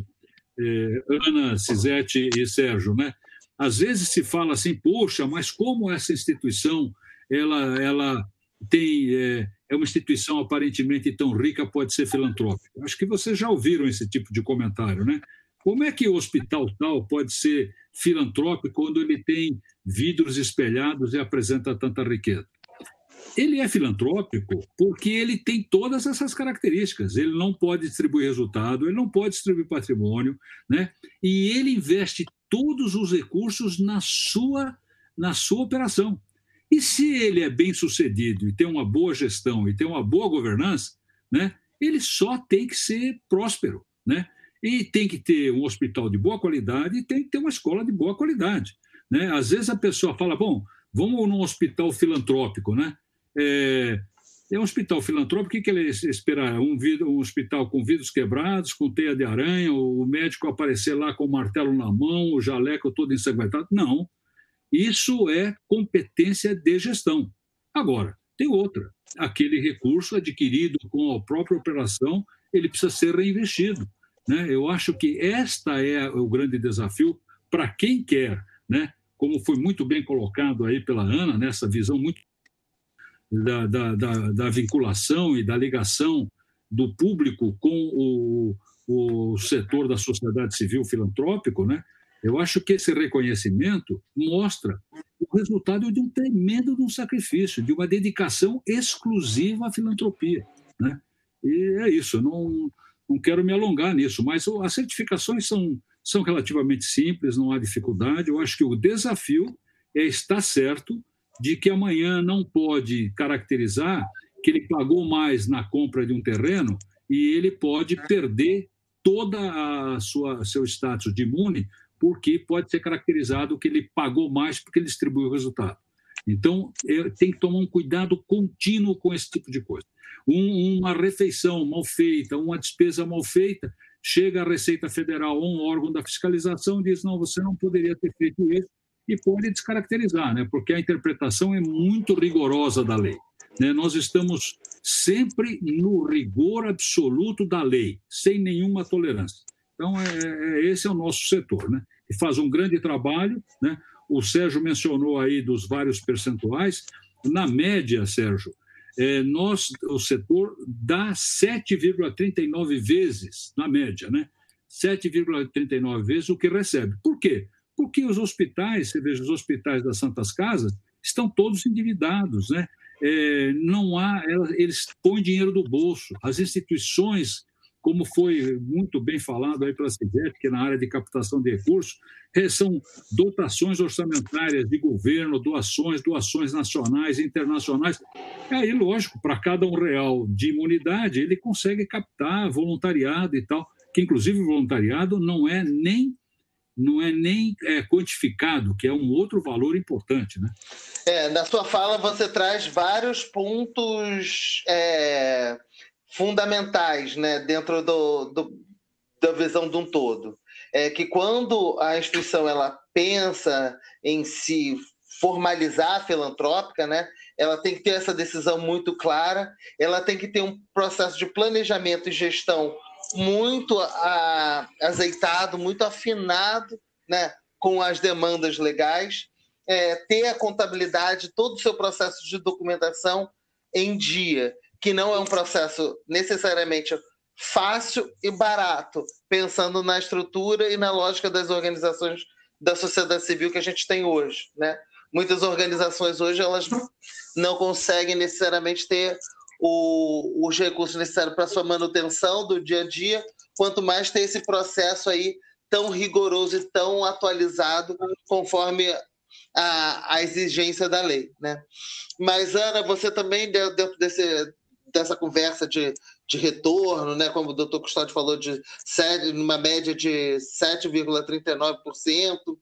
é, Ana, Sisete e Sérgio, né, às vezes se fala assim, poxa, mas como essa instituição ela, ela tem, é, é uma instituição aparentemente tão rica, pode ser filantrópica? Acho que vocês já ouviram esse tipo de comentário, né? Como é que o hospital tal pode ser filantrópico quando ele tem vidros espelhados e apresenta tanta riqueza? Ele é filantrópico porque ele tem todas essas características. Ele não pode distribuir resultado, ele não pode distribuir patrimônio, né? E ele investe todos os recursos na sua, na sua operação. E se ele é bem sucedido e tem uma boa gestão e tem uma boa governança, né, ele só tem que ser próspero, né? E tem que ter um hospital de boa qualidade e tem que ter uma escola de boa qualidade, né? Às vezes a pessoa fala, bom, vamos num hospital filantrópico, né? É, É um hospital filantrópico, o que, que ele espera? Um, vidro, um hospital com vidros quebrados, com teia de aranha, o médico aparecer lá com o martelo na mão, o jaleco todo ensanguentado? Não. Isso é competência de gestão. Agora, tem outra. Aquele recurso adquirido com a própria operação, ele precisa ser reinvestido, né? Eu acho que esta é o grande desafio para quem quer, né? Como foi muito bem colocado aí pela Ana, nessa visão muito da, da, da, da vinculação e da ligação do público com o, o setor da sociedade civil filantrópico, né? Eu acho que esse reconhecimento mostra o resultado de um tremendo de um sacrifício, de uma dedicação exclusiva à filantropia, né? E é isso, eu não, não quero me alongar nisso, mas as certificações são, são relativamente simples, não há dificuldade. Eu acho que o desafio é estar certo de que amanhã não pode caracterizar que ele pagou mais na compra de um terreno e ele pode perder toda a sua seu status de imune, porque pode ser caracterizado que ele pagou mais porque ele distribuiu o resultado. Então, tem que tomar um cuidado contínuo com esse tipo de coisa. Um, uma refeição mal feita, uma despesa mal feita, chega a Receita Federal ou um órgão da fiscalização e diz, não, você não poderia ter feito isso, e pode descaracterizar, né? Porque a interpretação é muito rigorosa da lei, né? Nós estamos sempre no rigor absoluto da lei, sem nenhuma tolerância. Então, é, é, esse é o nosso setor, né? E faz um grande trabalho, né? O Sérgio mencionou aí dos vários percentuais. Na média, Sérgio, é, nós, o setor dá sete vírgula trinta e nove vezes, na média, né? sete vírgula trinta e nove vezes o que recebe. Por quê? Porque os hospitais, você veja, os hospitais das Santas Casas estão todos endividados, né? É, não há, eles põem dinheiro do bolso. As instituições, como foi muito bem falado aí pela CIGEP, que é na área de captação de recursos, são dotações orçamentárias de governo, doações, doações nacionais e internacionais. Aí, lógico, para cada um real de imunidade, ele consegue captar voluntariado e tal, que inclusive o voluntariado não é nem, não é nem é, quantificado, que é um outro valor importante, né? É, na sua fala você traz vários pontos é, fundamentais, né, dentro do, do, da visão de um todo. É que quando a instituição ela pensa em se formalizar a filantrópica, né, ela tem que ter essa decisão muito clara, ela tem que ter um processo de planejamento e gestão muito a, azeitado, muito afinado, né, com as demandas legais, é, ter a contabilidade, todo o seu processo de documentação em dia, que não é um processo necessariamente fácil e barato, pensando na estrutura e na lógica das organizações da sociedade civil que a gente tem hoje, né? Muitas organizações hoje elas não conseguem necessariamente ter o, os recursos necessários para sua manutenção do dia a dia, quanto mais ter esse processo aí tão rigoroso e tão atualizado conforme a, a exigência da lei, né? Mas, Ana, você também, dentro desse, dessa conversa de, de retorno, né, como o doutor Custódio falou, de sete, numa média de sete vírgula trinta e nove por cento,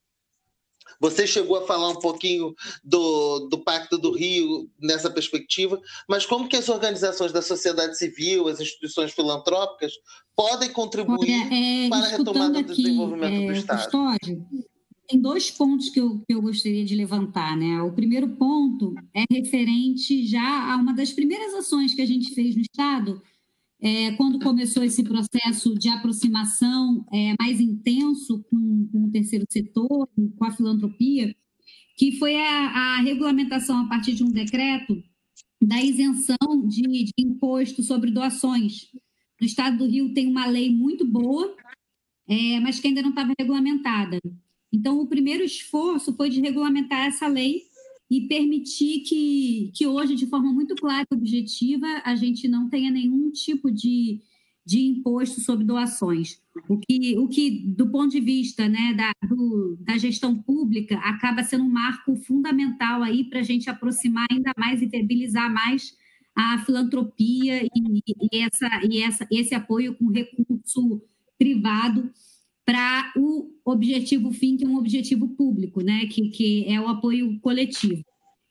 você chegou a falar um pouquinho do, do Pacto do Rio nessa perspectiva, mas como que as organizações da sociedade civil, as instituições filantrópicas, podem contribuir Olha, é, para a retomada aqui, do desenvolvimento é, do Estado? Custódio, tem dois pontos que eu, que eu gostaria de levantar, né? O primeiro ponto é referente já a uma das primeiras ações que a gente fez no Estado, é, quando começou esse processo de aproximação é, mais intenso com, com o terceiro setor, com a filantropia, que foi a, a regulamentação a partir de um decreto da isenção de, de imposto sobre doações. No Estado do Rio tem uma lei muito boa, é, mas que ainda não estava regulamentada. Então, o primeiro esforço foi de regulamentar essa lei e permitir que, que hoje, de forma muito clara e objetiva, a gente não tenha nenhum tipo de, de imposto sobre doações. O que, o que do ponto de vista, né, da, do, da gestão pública, acaba sendo um marco fundamental aí para a gente aproximar ainda mais e viabilizar mais a filantropia e, e, essa, e essa, esse apoio com recurso privado para o objetivo fim, que é um objetivo público, né? que, que é o apoio coletivo.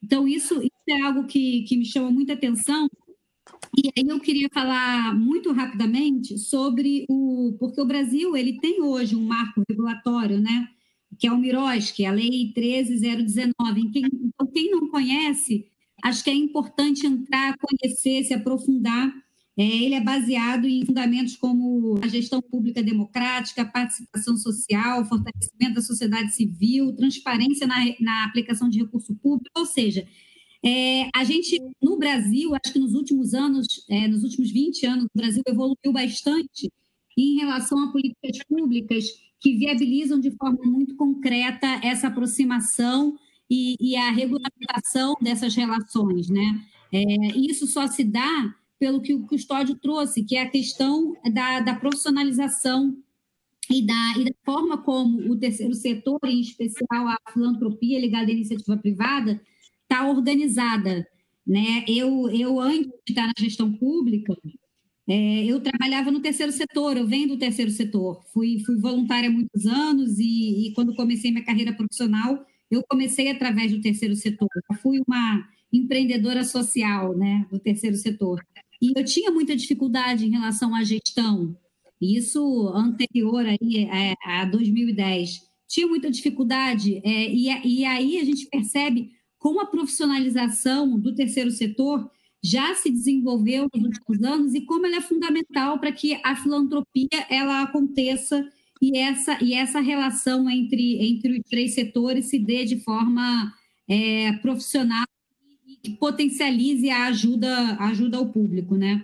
Então, isso, isso é algo que, que me chama muita atenção. E aí eu queria falar muito rapidamente sobre o... Porque o Brasil ele tem hoje um marco regulatório, né? Que é o MIROS, que é a Lei treze mil dezenove. Quem, então, quem não conhece, acho que é importante entrar, conhecer, se aprofundar. É, ele é baseado em fundamentos como a gestão pública democrática, a participação social, fortalecimento da sociedade civil, transparência na, na aplicação de recurso público, ou seja, é, a gente, no Brasil, acho que nos últimos anos, é, nos últimos vinte anos, o Brasil evoluiu bastante em relação a políticas públicas que viabilizam de forma muito concreta essa aproximação e, e a regulamentação dessas relações, né? É, isso só se dá pelo que o Custódio trouxe, que é a questão da, da profissionalização e da, e da forma como o terceiro setor, em especial a filantropia ligada à iniciativa privada, está organizada, né? Eu, eu, antes de estar na gestão pública, é, eu trabalhava no terceiro setor, eu venho do terceiro setor, fui, fui voluntária há muitos anos e, e quando comecei minha carreira profissional, eu comecei através do terceiro setor, eu fui uma empreendedora social, né, do terceiro setor. E eu tinha muita dificuldade em relação à gestão, isso anterior aí, a, a dois mil e dez. Tinha muita dificuldade, é, e, e aí a gente percebe como a profissionalização do terceiro setor já se desenvolveu nos últimos anos e como ela é fundamental para que a filantropia ela aconteça e essa, e essa relação entre, entre os três setores se dê de forma é, profissional e que potencialize a ajuda, a ajuda ao público, né?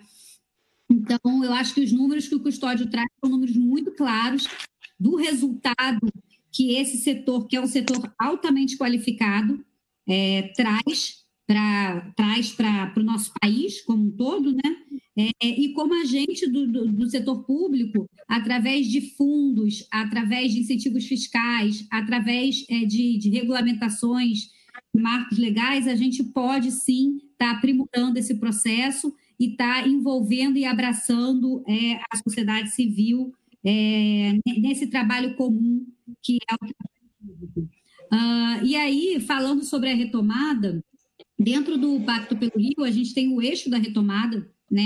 Então, eu acho que os números que o Custódio traz são números muito claros do resultado que esse setor, que é um setor altamente qualificado, é, traz para traz para o nosso país como um todo, né? É, e como agente do, do, do setor público, através de fundos, através de incentivos fiscais, através é, de, de regulamentações, marcos legais, a gente pode sim estar tá aprimorando esse processo e estar tá envolvendo e abraçando é, a sociedade civil é, nesse trabalho comum que é o trabalho público. Uh, e aí, falando sobre a retomada, dentro do Pacto pelo Rio, a gente tem o eixo da retomada, né,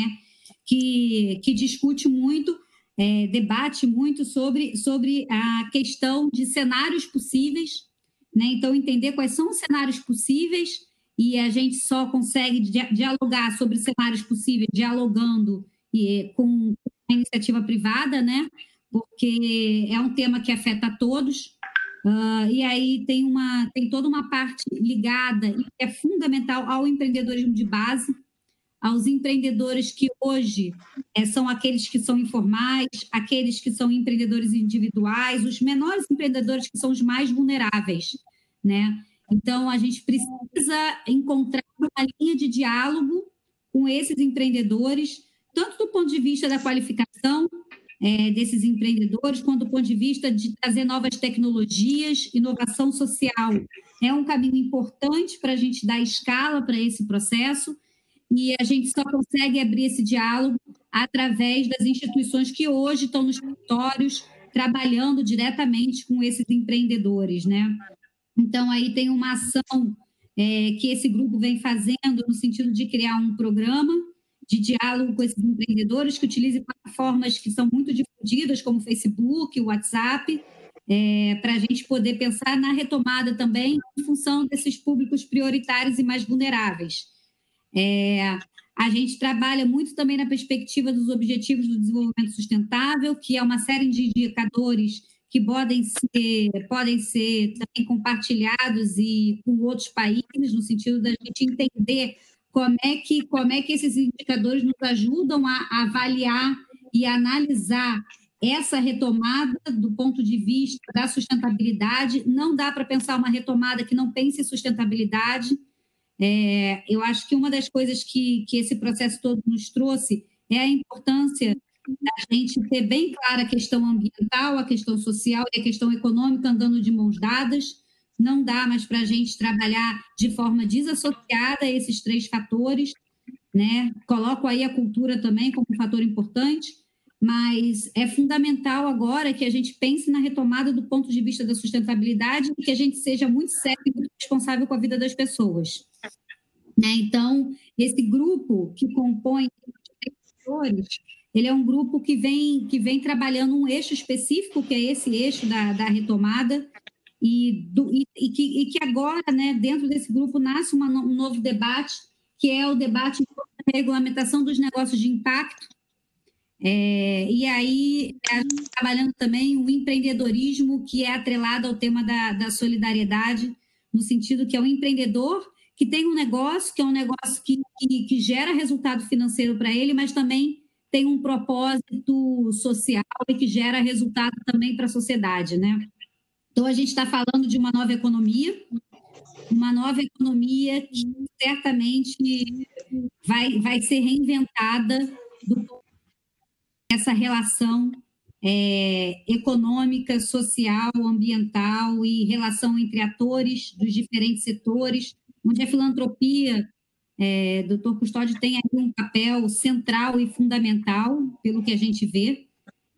que, que discute muito, é, debate muito sobre, sobre a questão de cenários possíveis, né, então entender quais são os cenários possíveis e a gente só consegue dialogar sobre cenários possíveis dialogando e, com a iniciativa privada, né, porque é um tema que afeta a todos. Uh, e aí tem, uma, tem toda uma parte ligada e que é fundamental ao empreendedorismo de base, aos empreendedores que hoje é, são aqueles que são informais, aqueles que são empreendedores individuais, os menores empreendedores que são os mais vulneráveis, né? Então, a gente precisa encontrar uma linha de diálogo com esses empreendedores, tanto do ponto de vista da qualificação É, desses empreendedores, quanto do ponto de vista de trazer novas tecnologias, inovação social. É um caminho importante para a gente dar escala para esse processo e a gente só consegue abrir esse diálogo através das instituições que hoje estão nos territórios trabalhando diretamente com esses empreendedores, né? Então, aí tem uma ação é, que esse grupo vem fazendo no sentido de criar um programa de diálogo com esses empreendedores que utilizem plataformas que são muito difundidas, como o Facebook, o WhatsApp, é, para a gente poder pensar na retomada também em função desses públicos prioritários e mais vulneráveis. É, a gente trabalha muito também na perspectiva dos Objetivos do Desenvolvimento Sustentável, que é uma série de indicadores que podem ser, podem ser também compartilhados e com outros países, no sentido da gente entender Como é, que, como é que esses indicadores nos ajudam a, a avaliar e a analisar essa retomada do ponto de vista da sustentabilidade? Não dá para pensar uma retomada que não pense em sustentabilidade. É, eu acho que uma das coisas que, que esse processo todo nos trouxe é a importância da gente ter bem clara a questão ambiental, a questão social e a questão econômica andando de mãos dadas. Não dá mais para a gente trabalhar de forma desassociada a esses três fatores, né? Coloco aí a cultura também como um fator importante, mas é fundamental agora que a gente pense na retomada do ponto de vista da sustentabilidade e que a gente seja muito sério e muito responsável com a vida das pessoas. né? Então, esse grupo que compõe os setores, ele é um grupo que vem, que vem trabalhando um eixo específico, que é esse eixo da, da retomada, e, do, e, e, que, e que agora, né, dentro desse grupo, nasce uma, um novo debate, que é o debate da regulamentação dos negócios de impacto. É, e aí, a gente está trabalhando também o empreendedorismo, que é atrelado ao tema da, da solidariedade, no sentido que é um empreendedor que tem um negócio, que é um negócio que, que, que gera resultado financeiro para ele, mas também tem um propósito social e que gera resultado também para a sociedade, né? Então, a gente está falando de uma nova economia, uma nova economia que certamente vai, vai ser reinventada do essa relação é, econômica, social, ambiental e relação entre atores dos diferentes setores, onde a filantropia, é, doutor Custódio, tem aí um papel central e fundamental, pelo que a gente vê.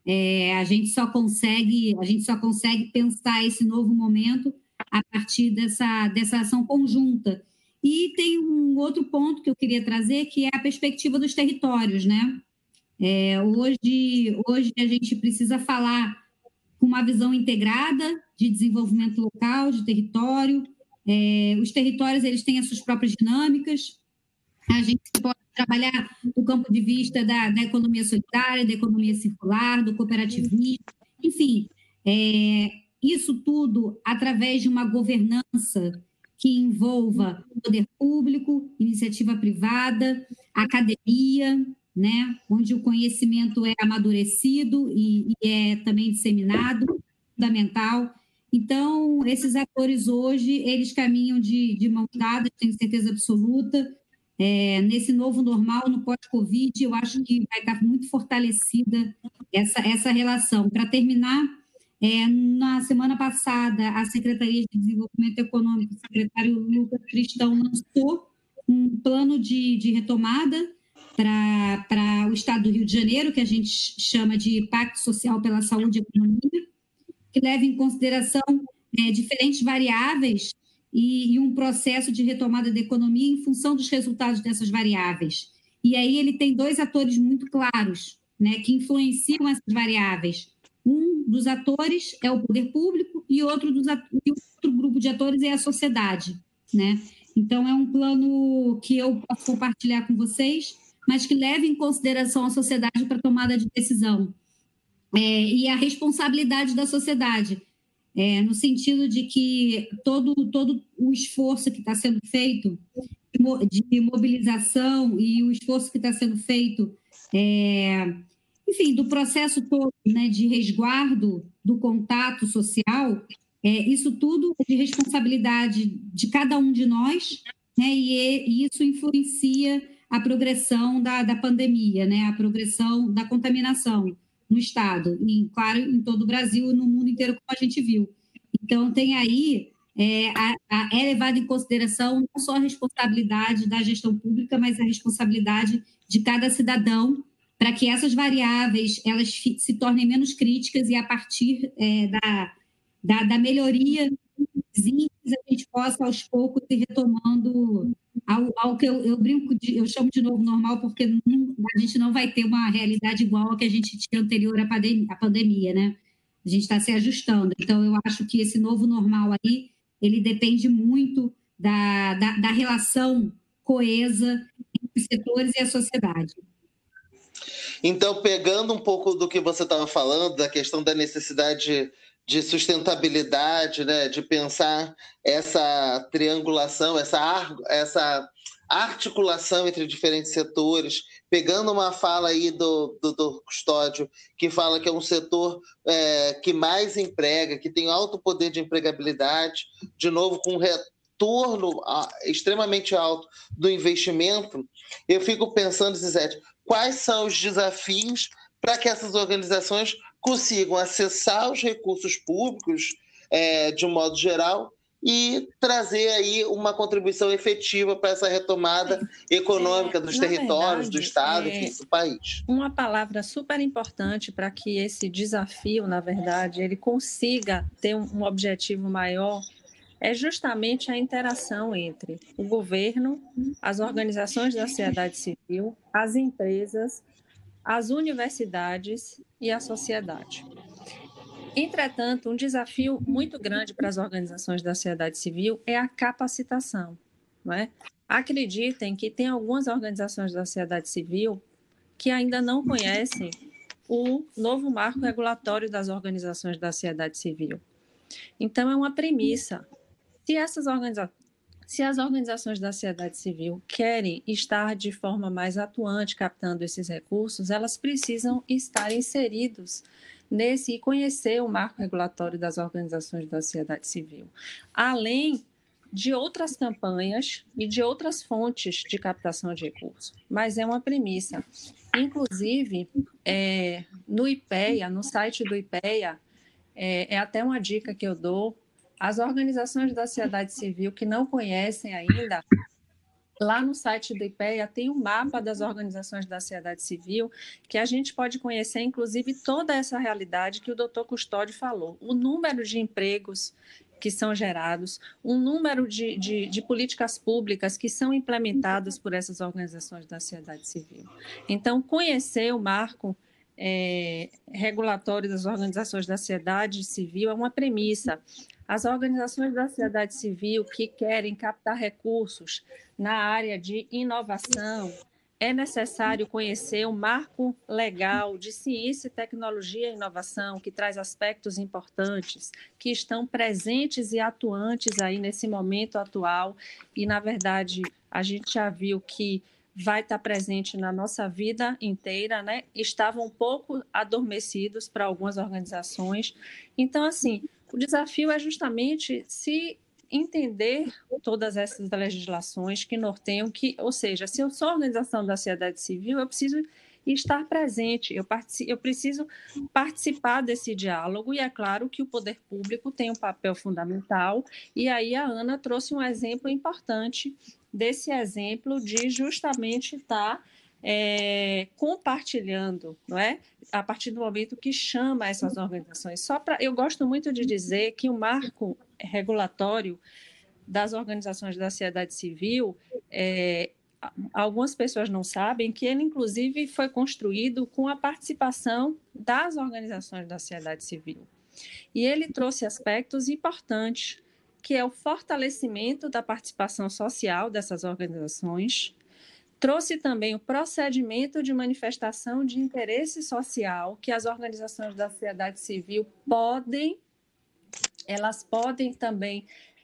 É, a gente só consegue, a gente só consegue pensar esse novo momento a partir dessa, dessa ação conjunta. E tem um outro ponto que eu queria trazer, que é a perspectiva dos territórios, né? É, hoje, hoje a gente precisa falar com uma visão integrada de desenvolvimento local, de território. É, os territórios eles têm as suas próprias dinâmicas. A gente pode trabalhar do campo de vista da, da economia solidária, da economia circular, do cooperativismo, enfim, é, isso tudo através de uma governança que envolva poder público, iniciativa privada, academia, né, onde o conhecimento é amadurecido e, e é também disseminado, fundamental. Então, esses atores hoje, eles caminham de, de mãos dadas, tenho certeza absoluta. É, nesse novo normal, no pós-Covid, eu acho que vai estar muito fortalecida essa, essa relação. Para terminar, é, na semana passada, a Secretaria de Desenvolvimento Econômico, o secretário Lucas Cristão, lançou um plano de, de retomada para o estado do Rio de Janeiro, que a gente chama de Pacto Social pela Saúde e Economia, que leva em consideração é, diferentes variáveis e, e um processo de retomada da economia em função dos resultados dessas variáveis. E aí ele tem dois atores muito claros, né, que influenciam essas variáveis. Um dos atores é o poder público e outro, dos, e outro grupo de atores é a sociedade, né? Então, é um plano que eu posso compartilhar com vocês, mas que leva em consideração a sociedade para a tomada de decisão. É, e a responsabilidade da sociedade, é, no sentido de que todo, todo o esforço que está sendo feito de mobilização e o esforço que está sendo feito, é, enfim, do processo todo, né, de resguardo do contato social, é, isso tudo é de responsabilidade de cada um de nós, né, e, e isso influencia a progressão da, da pandemia, né, a progressão da contaminação no Estado, e, claro, em todo o Brasil e no mundo inteiro, como a gente viu. Então, tem aí, é, a, a, é levada em consideração não só a responsabilidade da gestão pública, mas a responsabilidade de cada cidadão, para que essas variáveis elas fi, se tornem menos críticas e, a partir é, da, da, da melhoria dos índices, a gente possa, aos poucos, ir retomando ao, ao que eu, eu brinco, de, eu chamo de novo normal, porque não, a gente não vai ter uma realidade igual a que a gente tinha anterior à pandemia, à pandemia, né? A gente está se ajustando. Então, eu acho que esse novo normal aí, ele depende muito da, da, da relação coesa entre os setores e a sociedade. Então, pegando um pouco do que você estava falando, da questão da necessidade de sustentabilidade, né, de pensar essa triangulação, essa, essa articulação entre diferentes setores, pegando uma fala aí do, do, do Custódio, que fala que é um setor é, que mais emprega, que tem alto poder de empregabilidade, de novo, com retorno extremamente alto do investimento. Eu fico pensando, Zizete, quais são os desafios para que essas organizações consigam acessar os recursos públicos é, de um modo geral e trazer aí uma contribuição efetiva para essa retomada econômica dos é, territórios, verdade, do Estado, é, enfim, do país. Uma palavra super importante para que esse desafio, na verdade, ele consiga ter um, um objetivo maior é justamente a interação entre o governo, as organizações da sociedade civil, as empresas, as universidades e a sociedade. Entretanto, um desafio muito grande para as organizações da sociedade civil é a capacitação, não é? Acreditem que tem algumas organizações da sociedade civil que ainda não conhecem o novo marco regulatório das organizações da sociedade civil. Então, é uma premissa. Se, essas organiza... Se as organizações da sociedade civil querem estar de forma mais atuante captando esses recursos, elas precisam estar inseridos nesse e conhecer o marco regulatório das organizações da sociedade civil, além de outras campanhas e de outras fontes de captação de recursos. Mas é uma premissa. Inclusive, é, no IPEA, no site do IPEA, é, é até uma dica que eu dou, as organizações da sociedade civil que não conhecem ainda, lá no site do IPEA tem um mapa das organizações da sociedade civil que a gente pode conhecer, inclusive, toda essa realidade que o doutor Custódio falou. O número de empregos que são gerados, o número de, de, de políticas públicas que são implementadas por essas organizações da sociedade civil. Então, conhecer o marco é, regulatório das organizações da sociedade civil é uma premissa. As organizações da sociedade civil que querem captar recursos na área de inovação, é necessário conhecer o marco legal de ciência, tecnologia e inovação, que traz aspectos importantes, que estão presentes e atuantes aí nesse momento atual, e, na verdade, a gente já viu que vai estar presente na nossa vida inteira, né? Estavam um pouco adormecidos para algumas organizações. Então, assim, o desafio é justamente se entender todas essas legislações que norteiam, que, ou seja, se eu sou organização da sociedade civil, eu preciso estar presente, eu, eu preciso participar desse diálogo, e é claro que o poder público tem um papel fundamental, e aí a Ana trouxe um exemplo importante desse exemplo de justamente estar é, compartilhando, não é? A partir do momento que chama essas organizações. Só para, eu gosto muito de dizer que o marco regulatório das organizações da sociedade civil, é, algumas pessoas não sabem que ele, inclusive, foi construído com a participação das organizações da sociedade civil. E ele trouxe aspectos importantes, que é o fortalecimento da participação social dessas organizações, trouxe também o procedimento de manifestação de interesse social, que as organizações da sociedade civil podem, elas podem também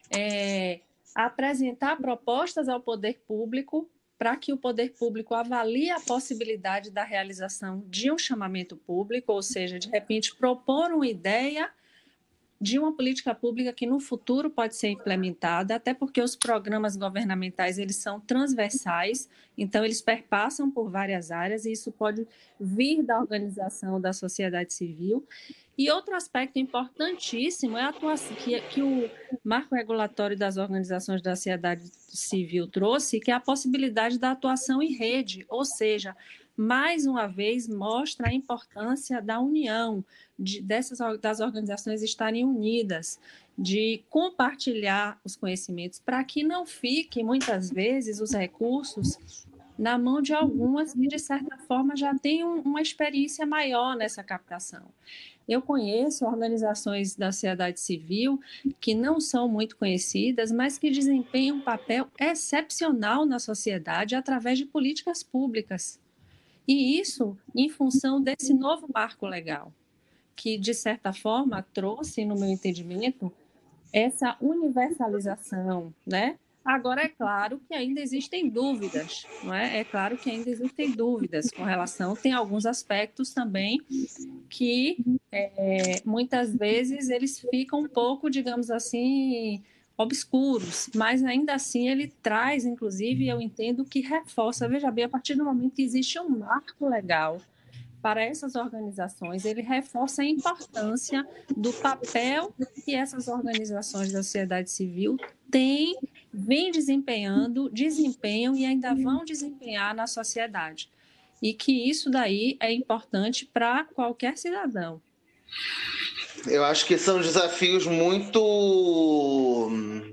é, apresentar propostas ao poder público para que o poder público avalie a possibilidade da realização de um chamamento público, ou seja, de repente propor uma ideia de uma política pública que no futuro pode ser implementada, até porque os programas governamentais eles são transversais, então eles perpassam por várias áreas, e isso pode vir da organização da sociedade civil. E outro aspecto importantíssimo é a atuação que, que o marco regulatório das organizações da sociedade civil trouxe, que é a possibilidade da atuação em rede, ou seja, mais uma vez mostra a importância da união, de, dessas, das organizações estarem unidas, de compartilhar os conhecimentos, para que não fique, muitas vezes, os recursos na mão de algumas que, de certa forma, já têm uma experiência maior nessa captação. Eu conheço organizações da sociedade civil que não são muito conhecidas, mas que desempenham um papel excepcional na sociedade através de políticas públicas. E isso em função desse novo marco legal, que, de certa forma, trouxe, no meu entendimento, essa universalização, né? Agora, é claro que ainda existem dúvidas, não é? É claro que ainda existem dúvidas com relação, tem alguns aspectos também que, é, muitas vezes, eles ficam um pouco, digamos assim, obscuros, mas ainda assim ele traz, inclusive, eu entendo que reforça, veja bem, a partir do momento que existe um marco legal para essas organizações, ele reforça a importância do papel que essas organizações da sociedade civil têm, vêm desempenhando, desempenham e ainda vão desempenhar na sociedade. E que isso daí é importante para qualquer cidadão. eu acho que são desafios muito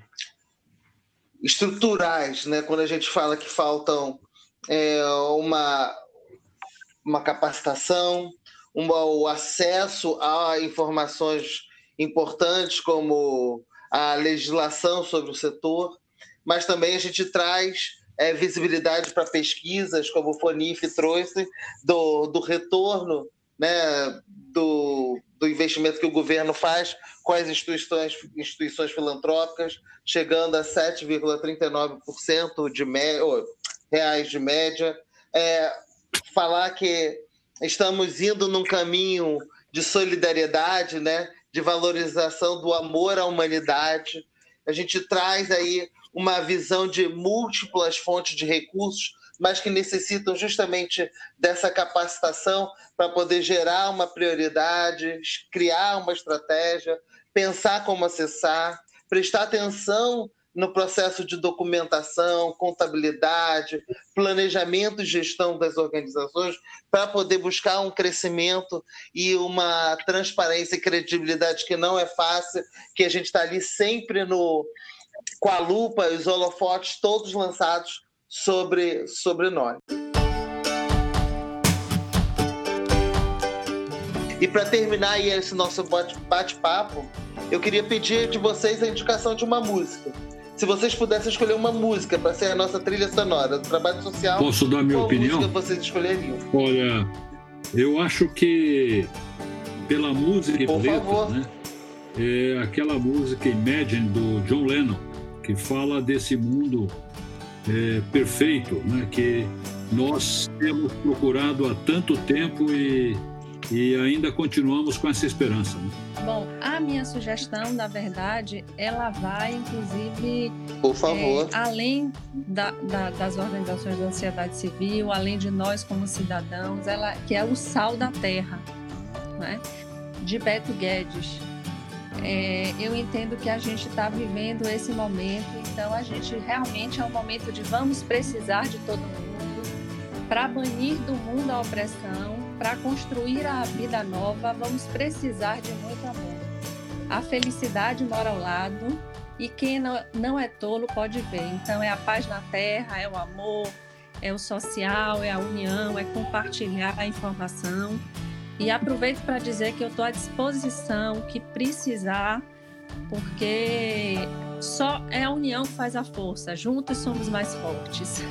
estruturais, né? Quando a gente fala que faltam é, uma, uma capacitação, uma, o acesso a informações importantes como a legislação sobre o setor, mas também a gente traz é, visibilidade para pesquisas, como o FONIF trouxe, do, do retorno, né, do, do investimento que o governo faz com as instituições, instituições filantrópicas, chegando a sete vírgula trinta e nove por cento de média, oh, reais de média. É, falar que estamos indo num caminho de solidariedade, né, de valorização do amor à humanidade. A gente traz aí uma visão de múltiplas fontes de recursos, mas que necessitam justamente dessa capacitação para poder gerar uma prioridade, criar uma estratégia, pensar como acessar, prestar atenção no processo de documentação, contabilidade, planejamento e gestão das organizações, para poder buscar um crescimento e uma transparência e credibilidade que não é fácil, que a gente está ali sempre no, com a lupa, os holofotes todos lançados sobre, sobre nós. E para terminar aí esse nosso bate-papo, eu queria pedir de vocês a indicação de uma música. Se vocês pudessem escolher uma música para ser a nossa trilha sonora do trabalho social, posso dar minha qual opinião? música vocês escolheriam? Olha, eu acho que pela música e Por letra, favor. né, é aquela música Imagine do John Lennon, que fala desse mundo é, perfeito, né, que nós temos procurado há tanto tempo e, e ainda continuamos com essa esperança, né? Bom, a minha sugestão, na verdade, ela vai, inclusive, Por favor. é, além da, da, das organizações da sociedade civil, além de nós como cidadãos, ela, que é o Sal da Terra, né? De Beto Guedes. É, eu entendo que a gente está vivendo esse momento, então a gente realmente é um momento de vamos precisar de todo mundo para banir do mundo a opressão, para construir a vida nova, vamos precisar de muito amor. A felicidade mora ao lado e quem não, não é tolo pode ver. Então é a paz na terra, é o amor, é o social, é a união, é compartilhar a informação. E aproveito para dizer que eu estou à disposição, que precisar, porque só é a união que faz a força. Juntos somos mais fortes.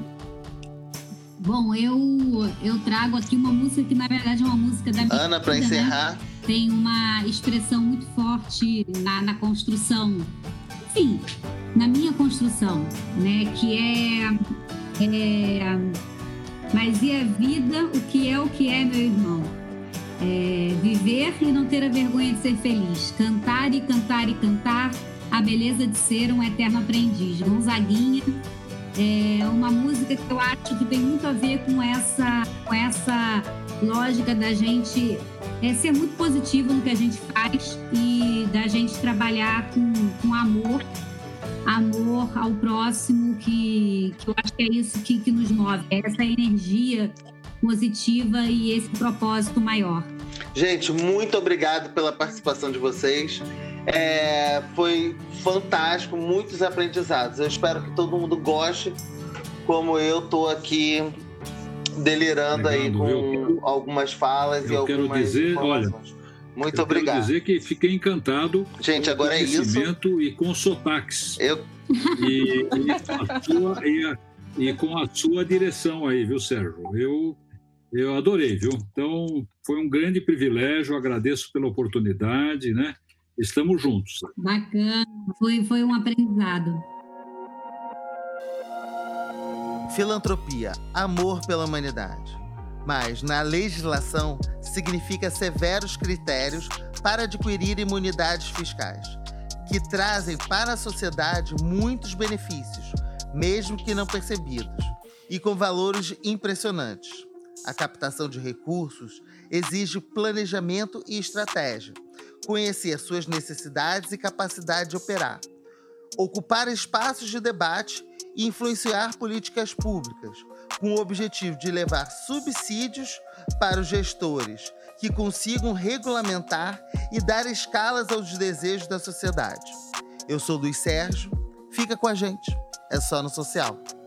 Bom, eu, eu trago aqui uma música que, na verdade, é uma música da minha Ana, para vida, encerrar. Né? Tem uma expressão muito forte na, na construção, enfim, na minha construção, né? Que é, é... Mas e a vida, o que é o que é, meu irmão? É, viver e não ter a vergonha de ser feliz. Cantar e cantar e cantar a beleza de ser um eterno aprendiz. Gonzaguinha. É uma música que eu acho que tem muito a ver com essa, com essa lógica da gente é, ser muito positivo no que a gente faz e da gente trabalhar com, com amor, amor ao próximo, que, que eu acho que é isso que, que nos move, é essa energia positiva e esse propósito maior. Gente, muito obrigado pela participação de vocês. É, foi fantástico, muitos aprendizados. Eu espero que todo mundo goste, como eu tô aqui delirando. Legal, aí com eu, algumas falas e algumas quero dizer, olha, muito eu obrigado. Quero dizer que fiquei encantado. Gente, com agora o é isso. E com sotaques. Eu... E, e, a sua, e, a, e com a sua direção aí, viu, Sérgio? Eu Eu adorei, viu? Então, foi um grande privilégio, agradeço pela oportunidade, né? Estamos juntos. Bacana, foi, foi um aprendizado. Filantropia, amor pela humanidade. Mas, na legislação, significa severos critérios para adquirir imunidades fiscais, que trazem para a sociedade muitos benefícios, mesmo que não percebidos, e com valores impressionantes. A captação de recursos exige planejamento e estratégia, conhecer suas necessidades e capacidade de operar. ocupar espaços de debate e influenciar políticas públicas, com o objetivo de levar subsídios para os gestores que consigam regulamentar e dar escalas aos desejos da sociedade. Eu sou Luiz Sérgio, fica com a gente, é só no Social.